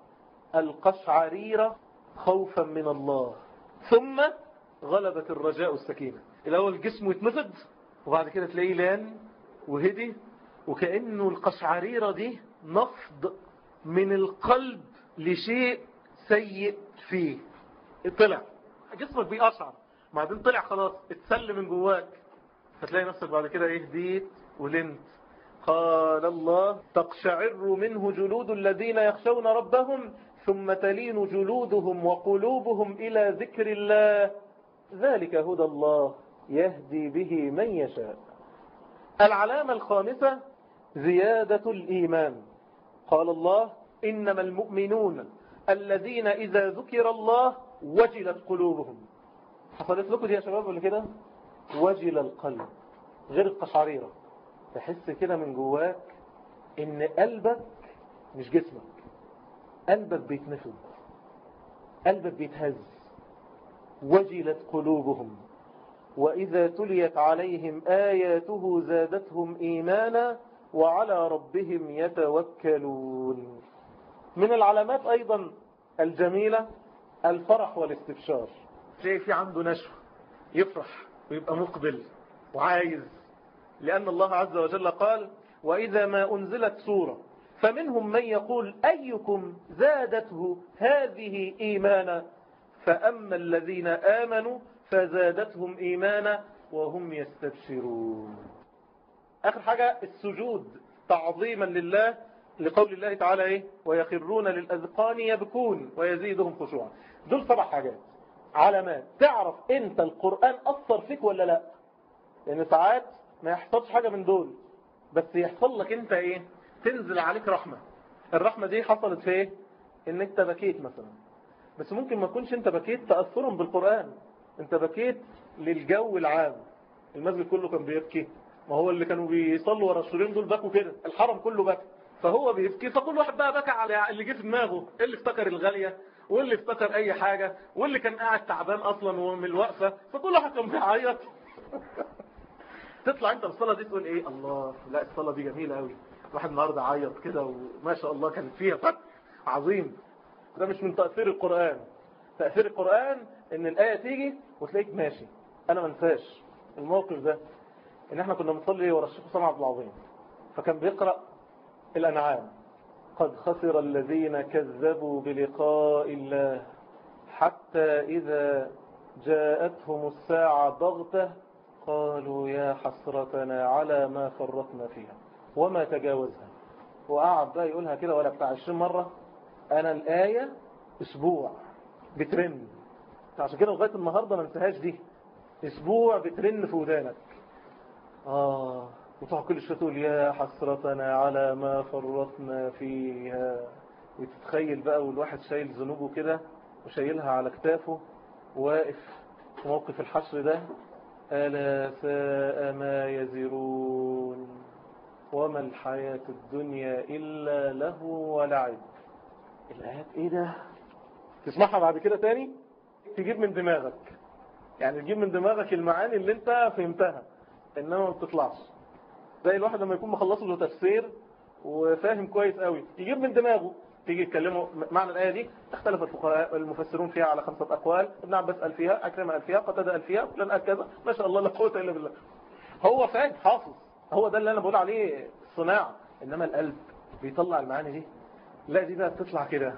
القشعريرة خوفا من الله. ثم غلبت الرجاء السكينة. الأول جسمه يتنفض وبعد كده تلاقيه لان وهدي وكأنه القشعريرة دي نفض من القلب لشيء سيء فيه. طلع جسمك بيقشعر بعدين طلع خلاص اتسل من جواك فتلاقي نفسك بعد كده ايه هديت ولنت. قال الله تقشعر منه جلود الذين يخشون ربهم ثم تلين جلودهم وقلوبهم إلى ذكر الله ذلك هدى الله يهدي به من يشاء. العلامة الخامسة زيادة الإيمان. قال الله إنما المؤمنون الذين إذا ذكر الله وجلت قلوبهم. حصلت لكم دي يا شباب ولا كده؟ وجل القلب غير القشعريرة. تحس كده من جواك إن قلبك مش جسمك قلبك بيتنفض قلبك بيتهز. وجلت قلوبهم وإذا تليت عليهم آياته زادتهم إيمانا وعلى ربهم يتوكلون. من العلامات أيضا الجميلة الفرح والاستبشار. شيء في عنده نشوة يفرح ويبقى مقبل وعايز لأن الله عز وجل قال وإذا ما أنزلت سورة فمنهم من يقول أيكم زادته هذه إيمانا فأما الذين آمنوا فزادتهم إيمانا وهم يستبشرون. آخر حاجة السجود تعظيما لله لقول الله تعالى إيه ويخرون للأذقان يبكون ويزيدهم خشوعا. دول سبع حاجات علامات تعرف انت القرآن أثر فيك ولا لا. لأن ساعات ما يحصلش حاجة من دول بس يحصل لك انت ايه تنزل عليك رحمة. الرحمة دي حصلت في ايه ان انت بكيت مثلا بس ممكن ما تكونش انت بكيت تأثرا بالقرآن انت بكيت للجو العام. المسجد كله كان بيبكي ما هو اللي كانوا بيصلوا ورا السوريين دول بكوا كده الحرم كله بكى فهو بيبكي فكل واحد بقى بكى على اللي جه في دماغه اللي افتكر الغالية واللي افتكر اي حاجة واللي كان قاعد تعبان اصلا ومن الوقفة فكل واحد كان بيعيط. تطلع انت بالصلاة دي تقول ايه الله لا الصلاة دي جميلة قوي واحد النهاردة عيط كده وما شاء الله كان فيها فتح عظيم. ده مش من تأثير القرآن. تأثير القرآن ان الآية تيجي وتلاقيك ماشي. انا منساش الموقف ده ان احنا كنا بنصلي ورا الشيخ حسام عبد العظيم فكان بيقرأ الأنعام قد خسر الذين كذبوا بلقاء الله حتى إذا جاءتهم الساعة بغتة قالوا يا حسرتنا على ما فرطنا فيها وما تجاوزها. وقعد بقى يقولها كده ولا بتاع عشرين مرة. أنا الآية أسبوع بترن عشان كده لغاية النهاردة ما انتهاش دي. أسبوع بترن في ودانك آه وتقعد كل شوية تقول يا حسرتنا على ما فرطنا فيها، وتتخيل بقى والواحد شايل ذنوبه كده وشايلها على كتافه واقف في موقف الحشر ده، ألا ساء ما يزرون وما الحياة الدنيا إلا له ولعب. الآيات إيه ده؟ تسمعها بعد كده تاني تجيب من دماغك، يعني تجيب من دماغك المعاني اللي انت فهمتها انما ما بتطلعش. زي الواحد لما يكون مخلص له تفسير وفاهم كويس قوي يجيب من دماغه، تيجي يتكلموا معنى الآية دي اختلف الفقهاء المفسرون فيها على خمسة أقوال، ابن عباس قال فيها، أكرم قال فيها، قتادة قال فيها، فلان قال كذا، ما شاء الله لا قوة إلا بالله. هو فاهم حافظ، هو ده اللي أنا بقول عليه الصناعة. إنما القلب بيطلع المعاني دي، لا دي بقى بتطلع كده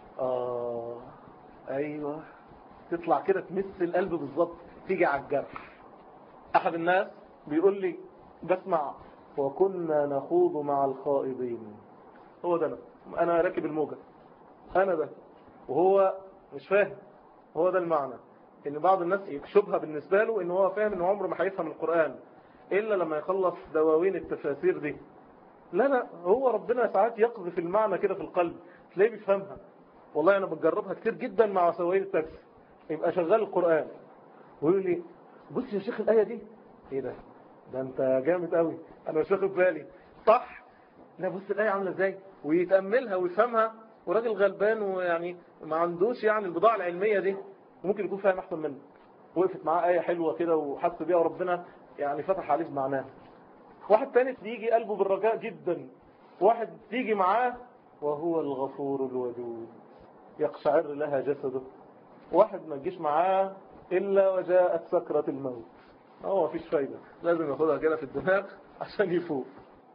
آه أيوة، تطلع كده تمس القلب بالظبط، تيجي على الجرح. أحد الناس بيقول لي بسمع وكنا نخوض مع الخائضين، هو ده أنا أنا راكب الموجة أنا ده، وهو مش فاهم. هو ده المعنى، إن بعض الناس يكشبها بالنسبة له إن هو فاهم إنه عمره ما هيفهم القرآن إلا لما يخلص دواوين التفاسير دي. لا لا، هو ربنا ساعات يقذف المعنى كده في القلب تلاقيه بيفهمها. والله أنا بتجربها كتير جدا مع سواقين التاكسي، يبقى شغال القرآن ويقول لي بص يا شيخ الآية دي، إيه ده ده أنت جامد قوي أنا مش واخد بالي صح، لا بص الآية عاملة إزاي، ويتأملها ويفهمها. وراجل غلبان ويعني ما عندوش يعني البضاعة العلمية دي، وممكن يكون فاهم أحسن منه. وقفت معاه آية حلوة كده وحس بيها وربنا يعني فتح عليه بمعناها. واحد تاني تيجي قلبه بالرجاء جدا، واحد تيجي معاه وهو الغفور الودود يقشعر لها جسده، واحد ما تجيش معاه إلا وجاءت سكرة الموت. هو مفيش فايدة، لازم ياخدها كده في الدماغ عشان يفوق.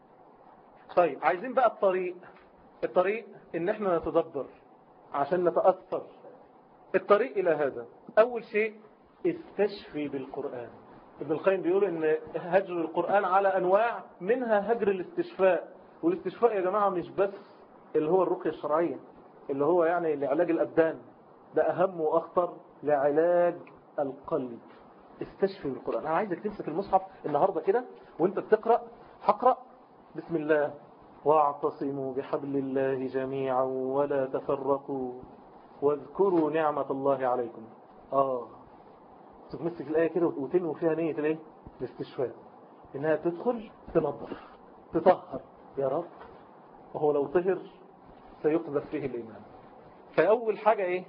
طيب عايزين بقى الطريق. الطريق ان احنا نتدبر عشان نتأثر. الطريق الى هذا اول شيء استشفي بالقرآن. ابن القيم بيقول ان هجر القرآن على انواع، منها هجر الاستشفاء. والاستشفاء يا جماعة مش بس اللي هو الرقية الشرعية اللي هو يعني لعلاج الابدان، ده اهم واخطر لعلاج القلب. استشفي بالقرآن. انا عايزك تمسك المصحف النهاردة كده وانت بتقرأ، هقرأ بسم الله واعتصموا بحبل الله جميعا ولا تفرقوا واذكروا نعمة الله عليكم. آه تمسك الآية كده وتنوي فيها نية الايه؟ الاستشفاء، إنها تدخل تنظف تطهر يا رب، وهو لو طهر سيقذف فيه الإيمان. فأول حاجة إيه؟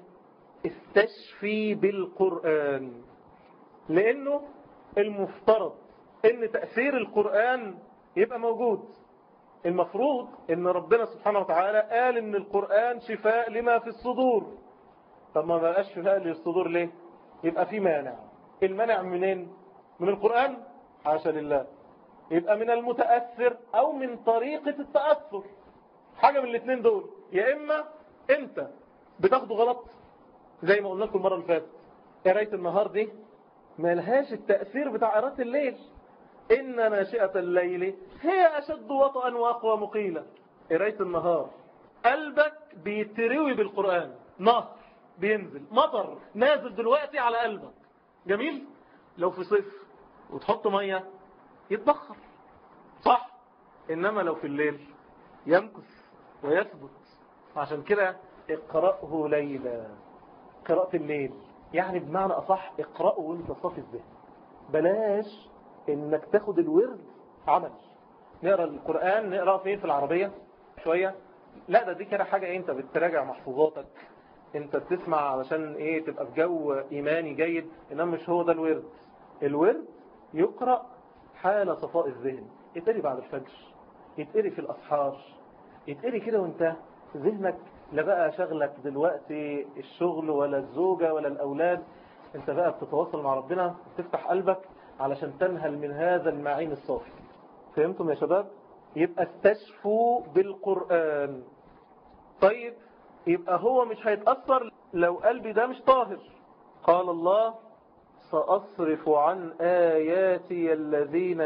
استشفي بالقرآن، لأنه المفترض إن تأثير القرآن يبقى موجود. المفروض ان ربنا سبحانه وتعالى قال ان القرآن شفاء لما في الصدور. طب ما بقاش شفاء للصدور ليه؟ يبقى في مانع. المانع منين؟ من القرآن؟ حاشا لله. يبقى من المتأثر او من طريقة التأثر، حاجة من الاثنين دول. يا اما انت بتاخده غلط زي ما قلنا لكم المرة اللي فاتت، قراية النهار دي ما لهاش التأثير بتاع قراءة الليل. إن ناشئة الليل هي أشد وطئا وأقوى مقيلة. قراية النهار قلبك بيتروي بالقرآن، نهر بينزل، مطر نازل دلوقتي على قلبك، جميل. لو في صيف وتحط مية يتبخر صح، إنما لو في الليل يمكث ويثبت. عشان كده اقرأه ليلا، قراءة الليل يعني بمعنى أصح اقرأه وانت صافي الذهن. بلاش انك تاخد الورد عمل، نقرأ القرآن نقرأ فين في العربية شوية، لا ده دي كده حاجة ايه، انت بتراجع محفوظاتك، انت بتسمع علشان ايه تبقى في جو ايماني جيد، انما مش هو ده الورد. الورد يقرأ حال صفاء الذهن، يتقري بعد الفجر، يتقري في الأسحار، يتقري كده وانت ذهنك لا بقى شغلك دلوقتي الشغل ولا الزوجة ولا الأولاد، انت بقى بتتواصل مع ربنا، تفتح قلبك علشان تنهل من هذا المعين الصافي. فهمتم يا شباب؟ يبقى استشفوا بالقرآن. طيب يبقى هو مش هيتأثر لو قلبي ده مش طاهر. قال الله سأصرف عن آياتي الذين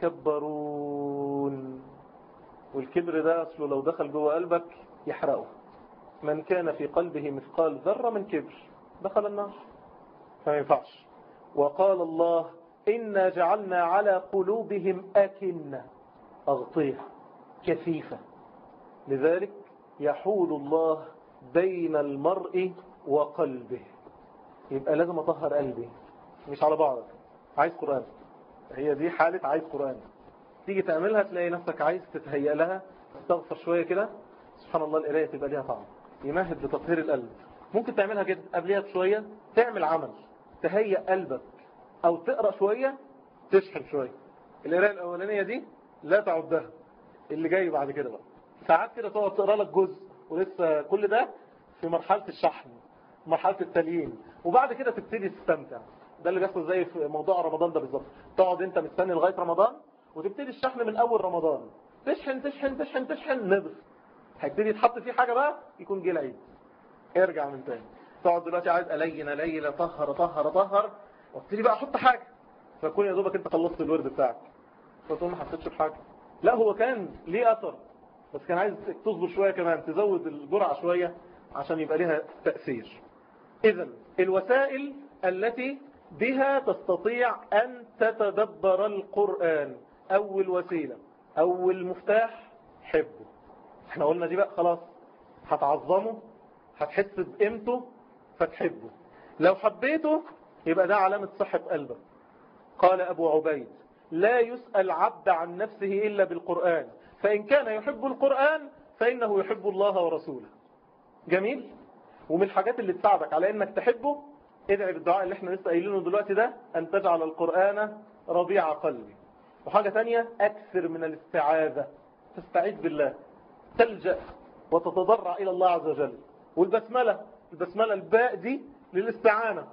يتكبرون. والكبر ده أصله لو دخل جوه قلبك يحرقه. من كان في قلبه مثقال ذرة من كبر دخل النار، فما ينفعش. وقال الله إنا جعلنا على قلوبهم أكنة، أغطية كثيفة، لذلك يحول الله بين المرء وقلبه. يبقى لازم أطهر قلبي، مش على بعضك. عايز قرآن، هي دي حالة عايز قرآن. تيجي تعملها تلاقي نفسك عايز تتهيأ لها، تستغفر شوية كده، سبحان الله القراية تبقى ليها طعم، يمهد لتطهير القلب. ممكن تعملها كده قبلها بشوية، تعمل عمل تهيأ قلبك، أو تقرأ شوية تشحن شوية. القراية الأولانية دي لا تعدها، اللي جاي بعد كده بقى ساعات كده تقعد تقرأ لك جزء ولسه كل ده في مرحلة الشحن، مرحلة التليين، وبعد كده تبتدي تستمتع. ده اللي بيحصل زي في موضوع رمضان ده بالظبط. تقعد انت مستني لغاية رمضان وتبتدي الشحن من أول رمضان، تشحن تشحن تشحن تشحن نضف، هيبتدي يتحط فيه حاجة بقى يكون جه العيد، ارجع من تاني. تقعد دلوقتي عايز ألين ألين أطهر أطهر أطهر، وابتدي بقى أحط حاجة، فكون يا دوبك انت خلصت الورد بتاعك، فتقول ما حسيتش بحاجة. لا، هو كان ليه أثر، بس كان عايز تصبر شوية كمان، تزود الجرعة شوية عشان يبقى لها تأثير. إذن الوسائل التي بها تستطيع أن تتدبر القرآن. أول وسيلة، أول مفتاح، حبه. احنا قلنا دي بقى خلاص، هتعظمه، هتحس بقيمته فتحبه. لو حبيته يبقى ده علامة صحة قلبك. قال أبو عبيد: لا يسأل عبد عن نفسه إلا بالقرآن، فإن كان يحب القرآن فإنه يحب الله ورسوله. جميل. ومن الحاجات اللي تساعدك على إنك تحبه، ادعي بالدعاء اللي احنا لسه قايلينه دلوقتي ده، أن تجعل القرآن ربيع قلبي. وحاجة تانية، أكثر من الاستعاذة، تستعيذ بالله، تلجأ وتتضرع إلى الله عز وجل. والبسملة، البسملة الباء دي للاستعانة،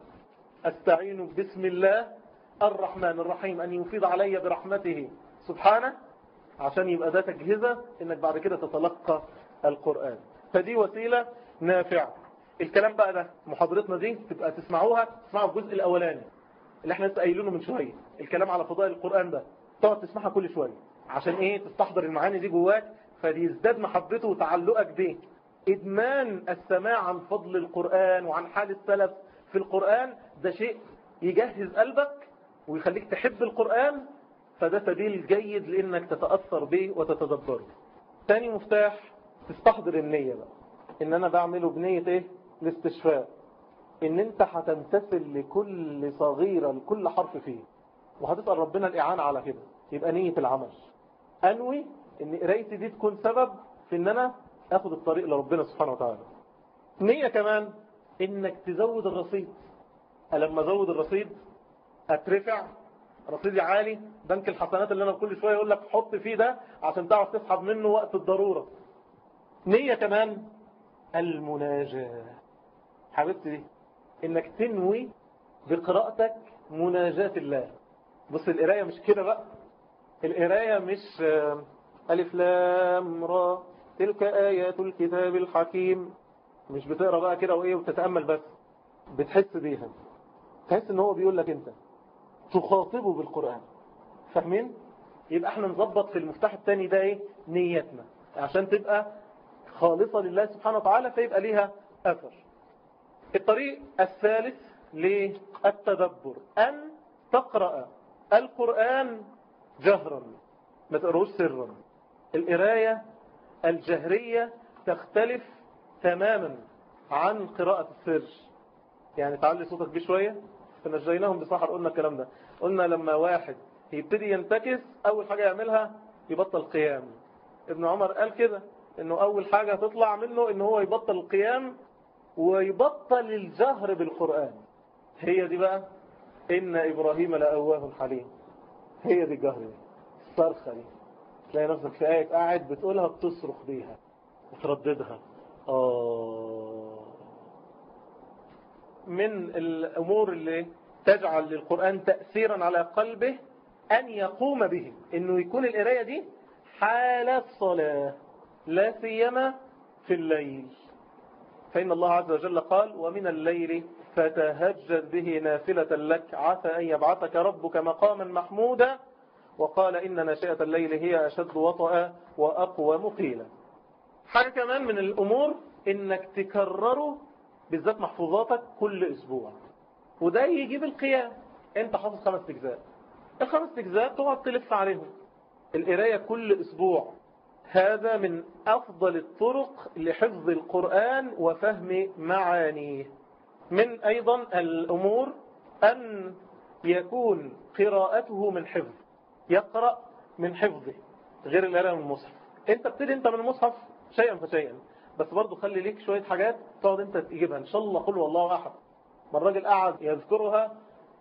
أستعين بسم الله الرحمن الرحيم أن يفيض علي برحمته سبحانه، عشان يبقى ده تجهزة إنك بعد كده تتلقى القرآن. فدي وسيلة نافعة. الكلام بقى ده محاضرتنا دي تبقى تسمعوها، تسمعوا الجزء الأولاني اللي احنا لسه قايلينه من شوية، الكلام على فضائل القرآن ده، تقعد تسمعها كل شوية عشان ايه؟ تستحضر المعاني دي جواك، فيزداد محبته وتعلقك به. إدمان السماع عن فضل القرآن وعن حال السلف في القرآن ده شيء يجهز قلبك ويخليك تحب القرآن، فده سبيل جيد لإنك تتأثر به وتتدبره. تاني مفتاح، تستحضر النية بقى، إن أنا بعمله بنية إيه؟ الاستشفاء، إن أنت هتمتثل لكل صغيرة لكل حرف فيه، وهتسأل ربنا الإعانة على كده. يبقى نية العمل، أنوي إن قرايتي دي تكون سبب في إن أنا أخذ الطريق لربنا سبحانه وتعالى. نية كمان إنك تزود الرصيد. ألما أزود الرصيد أترفع رصيدي عالي، بنك الحسنات اللي أنا كل شوية يقول لك حط فيه ده عشان تعرف تسحب منه وقت الضرورة. نية كمان المناجاة، حبيبتي دي، إنك تنوي بقراءتك مناجاة الله. بص، القراية مش كده بقى، القراية مش ألف لام را تلك آيات الكتاب الحكيم، مش بتقرأ بقى كده وإيه وتتأمل بس، بتحس بيها، تحس إن هو بيقول لك أنت تخاطبه بالقرآن. فاهمين؟ يبقى احنا نظبط في المفتاح الثاني ده ايه؟ نيتنا عشان تبقى خالصة لله سبحانه وتعالى، فيبقى ليها أثر. الطريق الثالث للتدبر أن تقرأ القرآن جهرا، ما تقرأوش سرا. القراية الجهرية تختلف تماما عن قراءة السر. يعني تعلي صوتك بيه شوية، فنجيناهم بسحر، قلنا الكلام ده. قلنا لما واحد يبتدي ينتكس أول حاجة يعملها يبطل قيام. ابن عمر قال كده، انه أول حاجة تطلع منه انه هو يبطل القيام ويبطل الجهر بالقرآن. هي دي بقى إن إبراهيم لأواه حليم، هي دي الجهر دي، الصرخة دي. تلاقي نفسك في آية قاعد بتقولها بتصرخ بيها وترددها. آه من الأمور اللي تجعل للقرآن تأثيرا على قلبه أن يقوم به، إنه يكون القراية دي حالة صلاة، لا سيما في الليل. فإن الله عز وجل قال: ومن الليل فتهجد به نافلة لك عسى أن يبعثك ربك مقاما محمودا. وقال: إن ناشئة الليل هي أشد وطأ وأقوى مقيلا. حاجة كمان من الأمور إنك تكرره بالذات محفوظاتك كل أسبوع، وده يجيب القيام. أنت حافظ خمس أجزاء، الخمس أجزاء تقعد تلف عليهم. القراية كل أسبوع هذا من أفضل الطرق لحفظ القرآن وفهم معانيه. من أيضا الأمور أن يكون قراءته من حفظ، يقرأ من حفظه غير القراءة من المصحف. انت ابتدي انت من المصحف شيئا فشيئا، بس برضو خلي ليك شوية حاجات تقعد انت تجيبها. ان شاء الله قل والله أحد، ما الراجل قعد يذكرها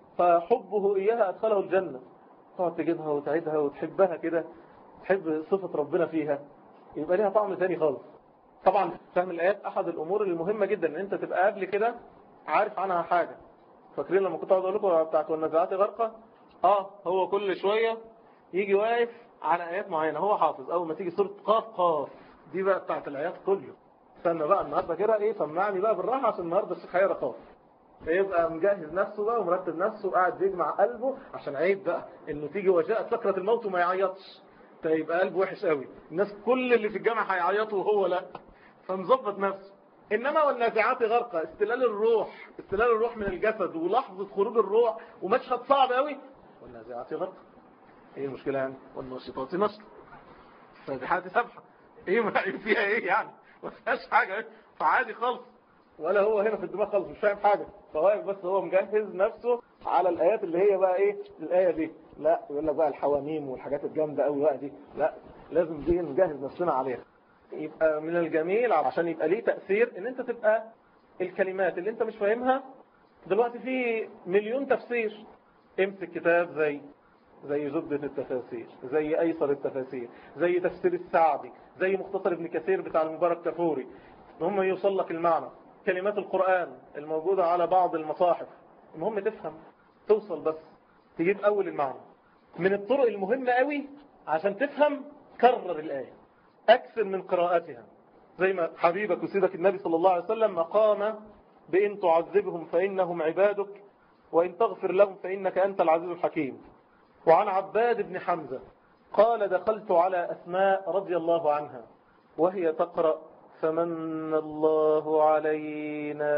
فحبه إياها أدخله الجنة، تقعد تجيبها وتعيدها وتحبها كده، تحب صفة ربنا فيها، يبقى ليها طعم تاني خالص. طبعا فهم الآيات أحد الأمور المهمة جدا، ان انت تبقى قبل كده عارف عنها حاجة. فاكرين لما كنت اقول لكم بتاعت والنازعات غرقة؟ اه هو كل شوية يجي واقف على آيات معينة هو حافظ. أول ما تيجي سورة قاف قاف دي بقى بتاعت الآيات كله، استنى بقى النهاردة كده ايه، سمعني بقى بالراحة عشان النهاردة الشيخ هيقرا قاف. فيبقى مجهز نفسه بقى ومرتب نفسه وقاعد يجمع قلبه، عشان عيب بقى انه تيجي وجاءت سكرة الموت وما يعيطش، فيبقى قلبه وحش قوي، الناس كل اللي في الجامعة هيعيطوا وهو لا، فمظبط نفسه. إنما والنازعات غرقة استلال الروح، استلال الروح من الجسد ولحظة خروج الروح ومشهد صعب قوي. والنازعات غرقة ايه المشكلة يعني؟ والناشطات نشط، السابحات سبحة، ايه ما فيها ايه يعني؟ ما فيهاش حاجة، فعادي خالص، ولا هو هنا في الدماغ خالص مش فاهم حاجة، فواقف بس هو مجهز نفسه على الآيات اللي هي بقى ايه الآية دي. لا يقول لك بقى الحواميم والحاجات الجامدة قوي بقى دي، لا لازم دي نجهز نفسنا عليها. يبقى من الجميل عشان يبقى ليه تأثير ان انت تبقى الكلمات اللي انت مش فاهمها دلوقتي في مليون تفسير. امسك كتاب زي زي زبدة التفاسير، زي ايسر التفاسير، زي تفسير السعدي، زي مختصر ابن كثير بتاع المبارك كفوري، هم يوصل لك المعنى. كلمات القرآن الموجودة على بعض المصاحف، المهم تفهم توصل، بس تجيب اول المعنى. من الطرق المهمة قوي عشان تفهم كرر الآية، أكثر من قراءتها، زي ما حبيبك وسيدك النبي صلى الله عليه وسلم ما قام بإن تعذبهم فإنهم عبادك وإن تغفر لهم فإنك أنت العزيز الحكيم. وعن عباد بن حمزة قال دخلت على أسماء رضي الله عنها وهي تقرأ فمن الله علينا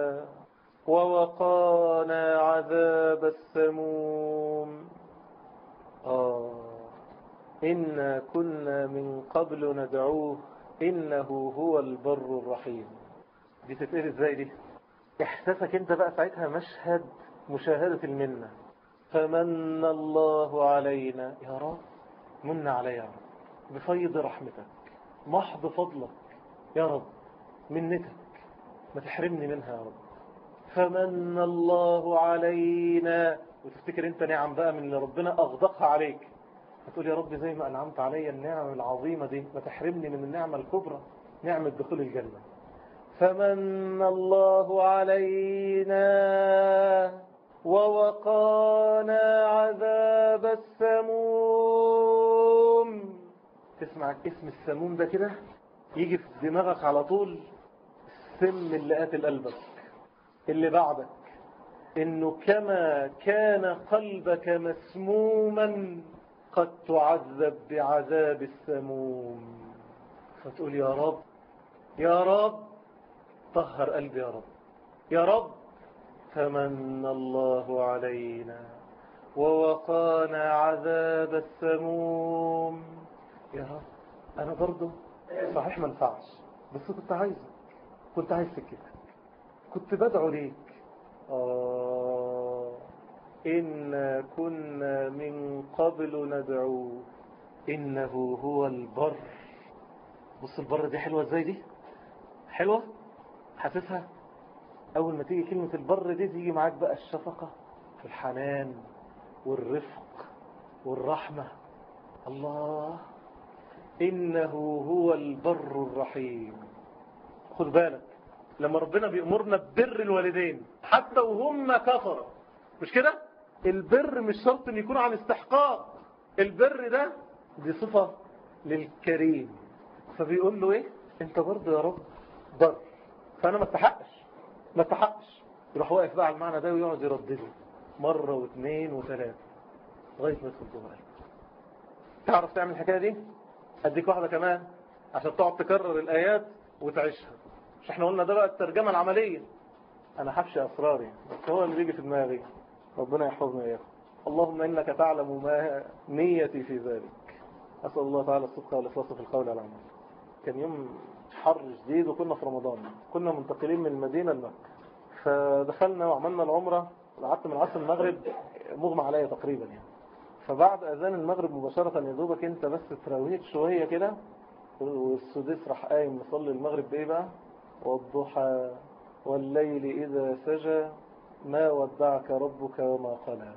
ووقانا عذاب السموم. آه إنا كنا من قبل ندعوه إنه هو البر الرحيم. دي تتقري ازاي دي؟ احساسك انت بقى ساعتها مشهد مشاهدة المنة. فمن الله علينا، يا رب من علي يا رب بفيض رحمتك، محض فضلك يا رب، منتك ما تحرمني منها يا رب. فمن الله علينا، وتفتكر انت نعم بقى من اللي ربنا أغدقها عليك، هتقول يا رب زي ما أنعمت علي النعم العظيمة دي ما تحرمني من النعمة الكبرى، نعمة دخول الجنة. فمن الله علينا ووقانا عذاب السموم. تسمع اسم السموم ده كده يجي في دماغك على طول السم اللي قاتل قلبك اللي بعدك، انه كما كان قلبك مسموما قد تعذب بعذاب السموم. فتقول يا رب يا رب طهر قلبي يا رب يا رب. فمن الله علينا ووقانا عذاب السموم. يا رب انا برضو صحيح ما نفعش، بس كنت عايزك، كنت عايز سكتك، كنت بدعو ليك. آه إنا كنا من قبل ندعوه إنه هو البر. بص البر دي حلوة ازاي، دي حلوة حاسسها. أول ما تيجي كلمة البر دي تيجي معاك بقى الشفقة والحنان والرفق والرحمة. الله إنه هو البر الرحيم. خد بالك لما ربنا بيأمرنا ببر الوالدين حتى وهم كفروا، مش كده؟ البر مش شرط ان يكون عن استحقاق، البر ده دي صفة للكريم. فبيقول له ايه؟ انت برضه يا رب بر، فانا ما استحقش ما استحقش. يروح واقف بقى على المعنى ده ويقعد يردده مرة واثنين وثلاثة لغاية ما يدخل جوه قلبك. تعرف تعمل الحكاية دي؟ اديك واحدة كمان عشان تقعد تكرر الآيات وتعيشها. مش احنا قلنا ده بقى الترجمة العملية؟ انا حفش اسراري بس هو اللي بيجي في دماغي، ربنا يحفظنا اياكم. اللهم إنك تعلم ما نيتي في ذلك. أسأل الله تعالى الصدق والإخلاص في القول والعمل. كان يوم حر شديد وكنا في رمضان، كنا منتقلين من المدينة لمكة، فدخلنا وعملنا العمرة. قعدت من عصر المغرب مغمى عليا تقريبا يعني. فبعد أذان المغرب مباشرة يا دوبك أنت بس تراويت شوية كده، والسديس راح قايم نصلي المغرب بإيه بقى؟ والضحى والليل إذا سجى ما ودعك ربك وما قلى.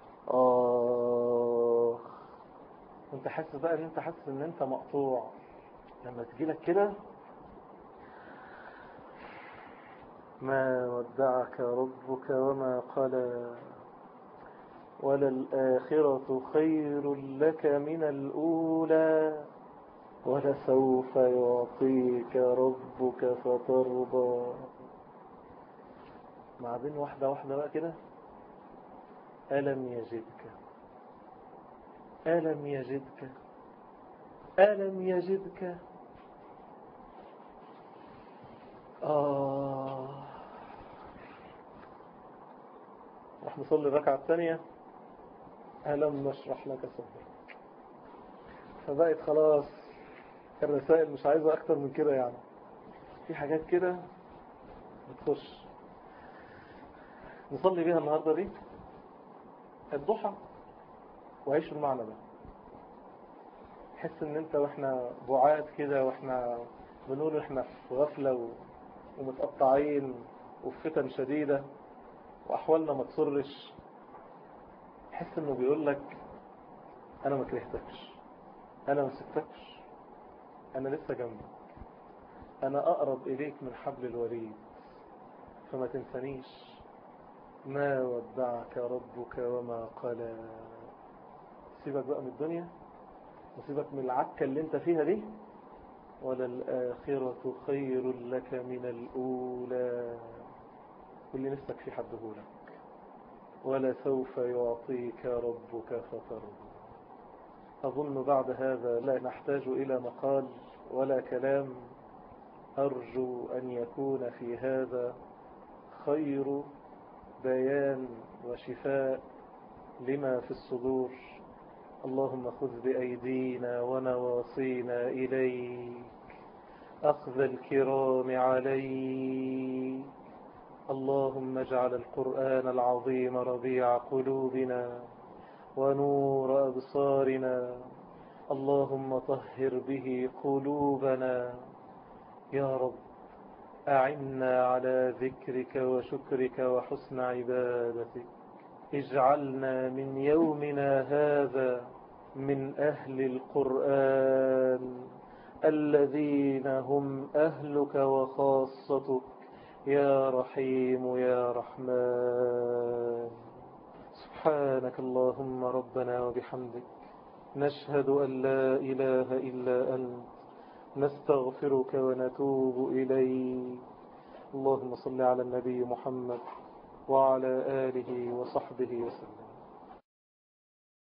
آه انت حاسس بقى ان انت حاسس ان انت مقطوع لما تجيلك كده ما ودعك ربك وما قلى وللآخرة خير لك من الأولى ولسوف يعطيك ربك فترضى. بعدين واحدة واحدة بقى كده، ألم يجدك ألم يجدك ألم يجدك آه راح نصلي الركعة الثانية، ألم نشرح لك صدرك. فبقت خلاص الرسائل مش عايزة أكتر من كده يعني. في حاجات كده بتخش نصلي بيها النهاردة دي الضحى، وعيش المعنى ده. حس ان انت واحنا بعاد كده واحنا بنقول احنا في غفلة ومتقطعين وفي فتن شديدة واحوالنا ما تصرش، حس انه بيقول لك انا ما كرهتكش، انا ما سبتكش، انا لسه جنبك، انا اقرب اليك من حبل الوريد، فما تنسانيش. ما ودعك ربك وما قلى. سيبك بقى من الدنيا وسيبك من العكة اللي انت فيها دي، وللآخرة خير لك من الأولى. واللي نفسك في حدهولك، ولسوف يعطيك ربك فترضى. أظن بعد هذا لا نحتاج إلى مقال ولا كلام. أرجو أن يكون في هذا خير بيان وشفاء لما في الصدور. اللهم خذ بأيدينا ونواصينا إليك أخذ الكرام عليك. اللهم اجعل القرآن العظيم ربيع قلوبنا ونور أبصارنا. اللهم طهر به قلوبنا يا رب. أعنا على ذكرك وشكرك وحسن عبادتك. اجعلنا من يومنا هذا من أهل القرآن الذين هم أهلك وخاصتك يا رحيم يا رحمن. سبحانك اللهم ربنا وبحمدك، نشهد أن لا إله إلا أنت، نستغفرك ونتوب إليك. اللهم صل على النبي محمد وعلى آله وصحبه وسلم.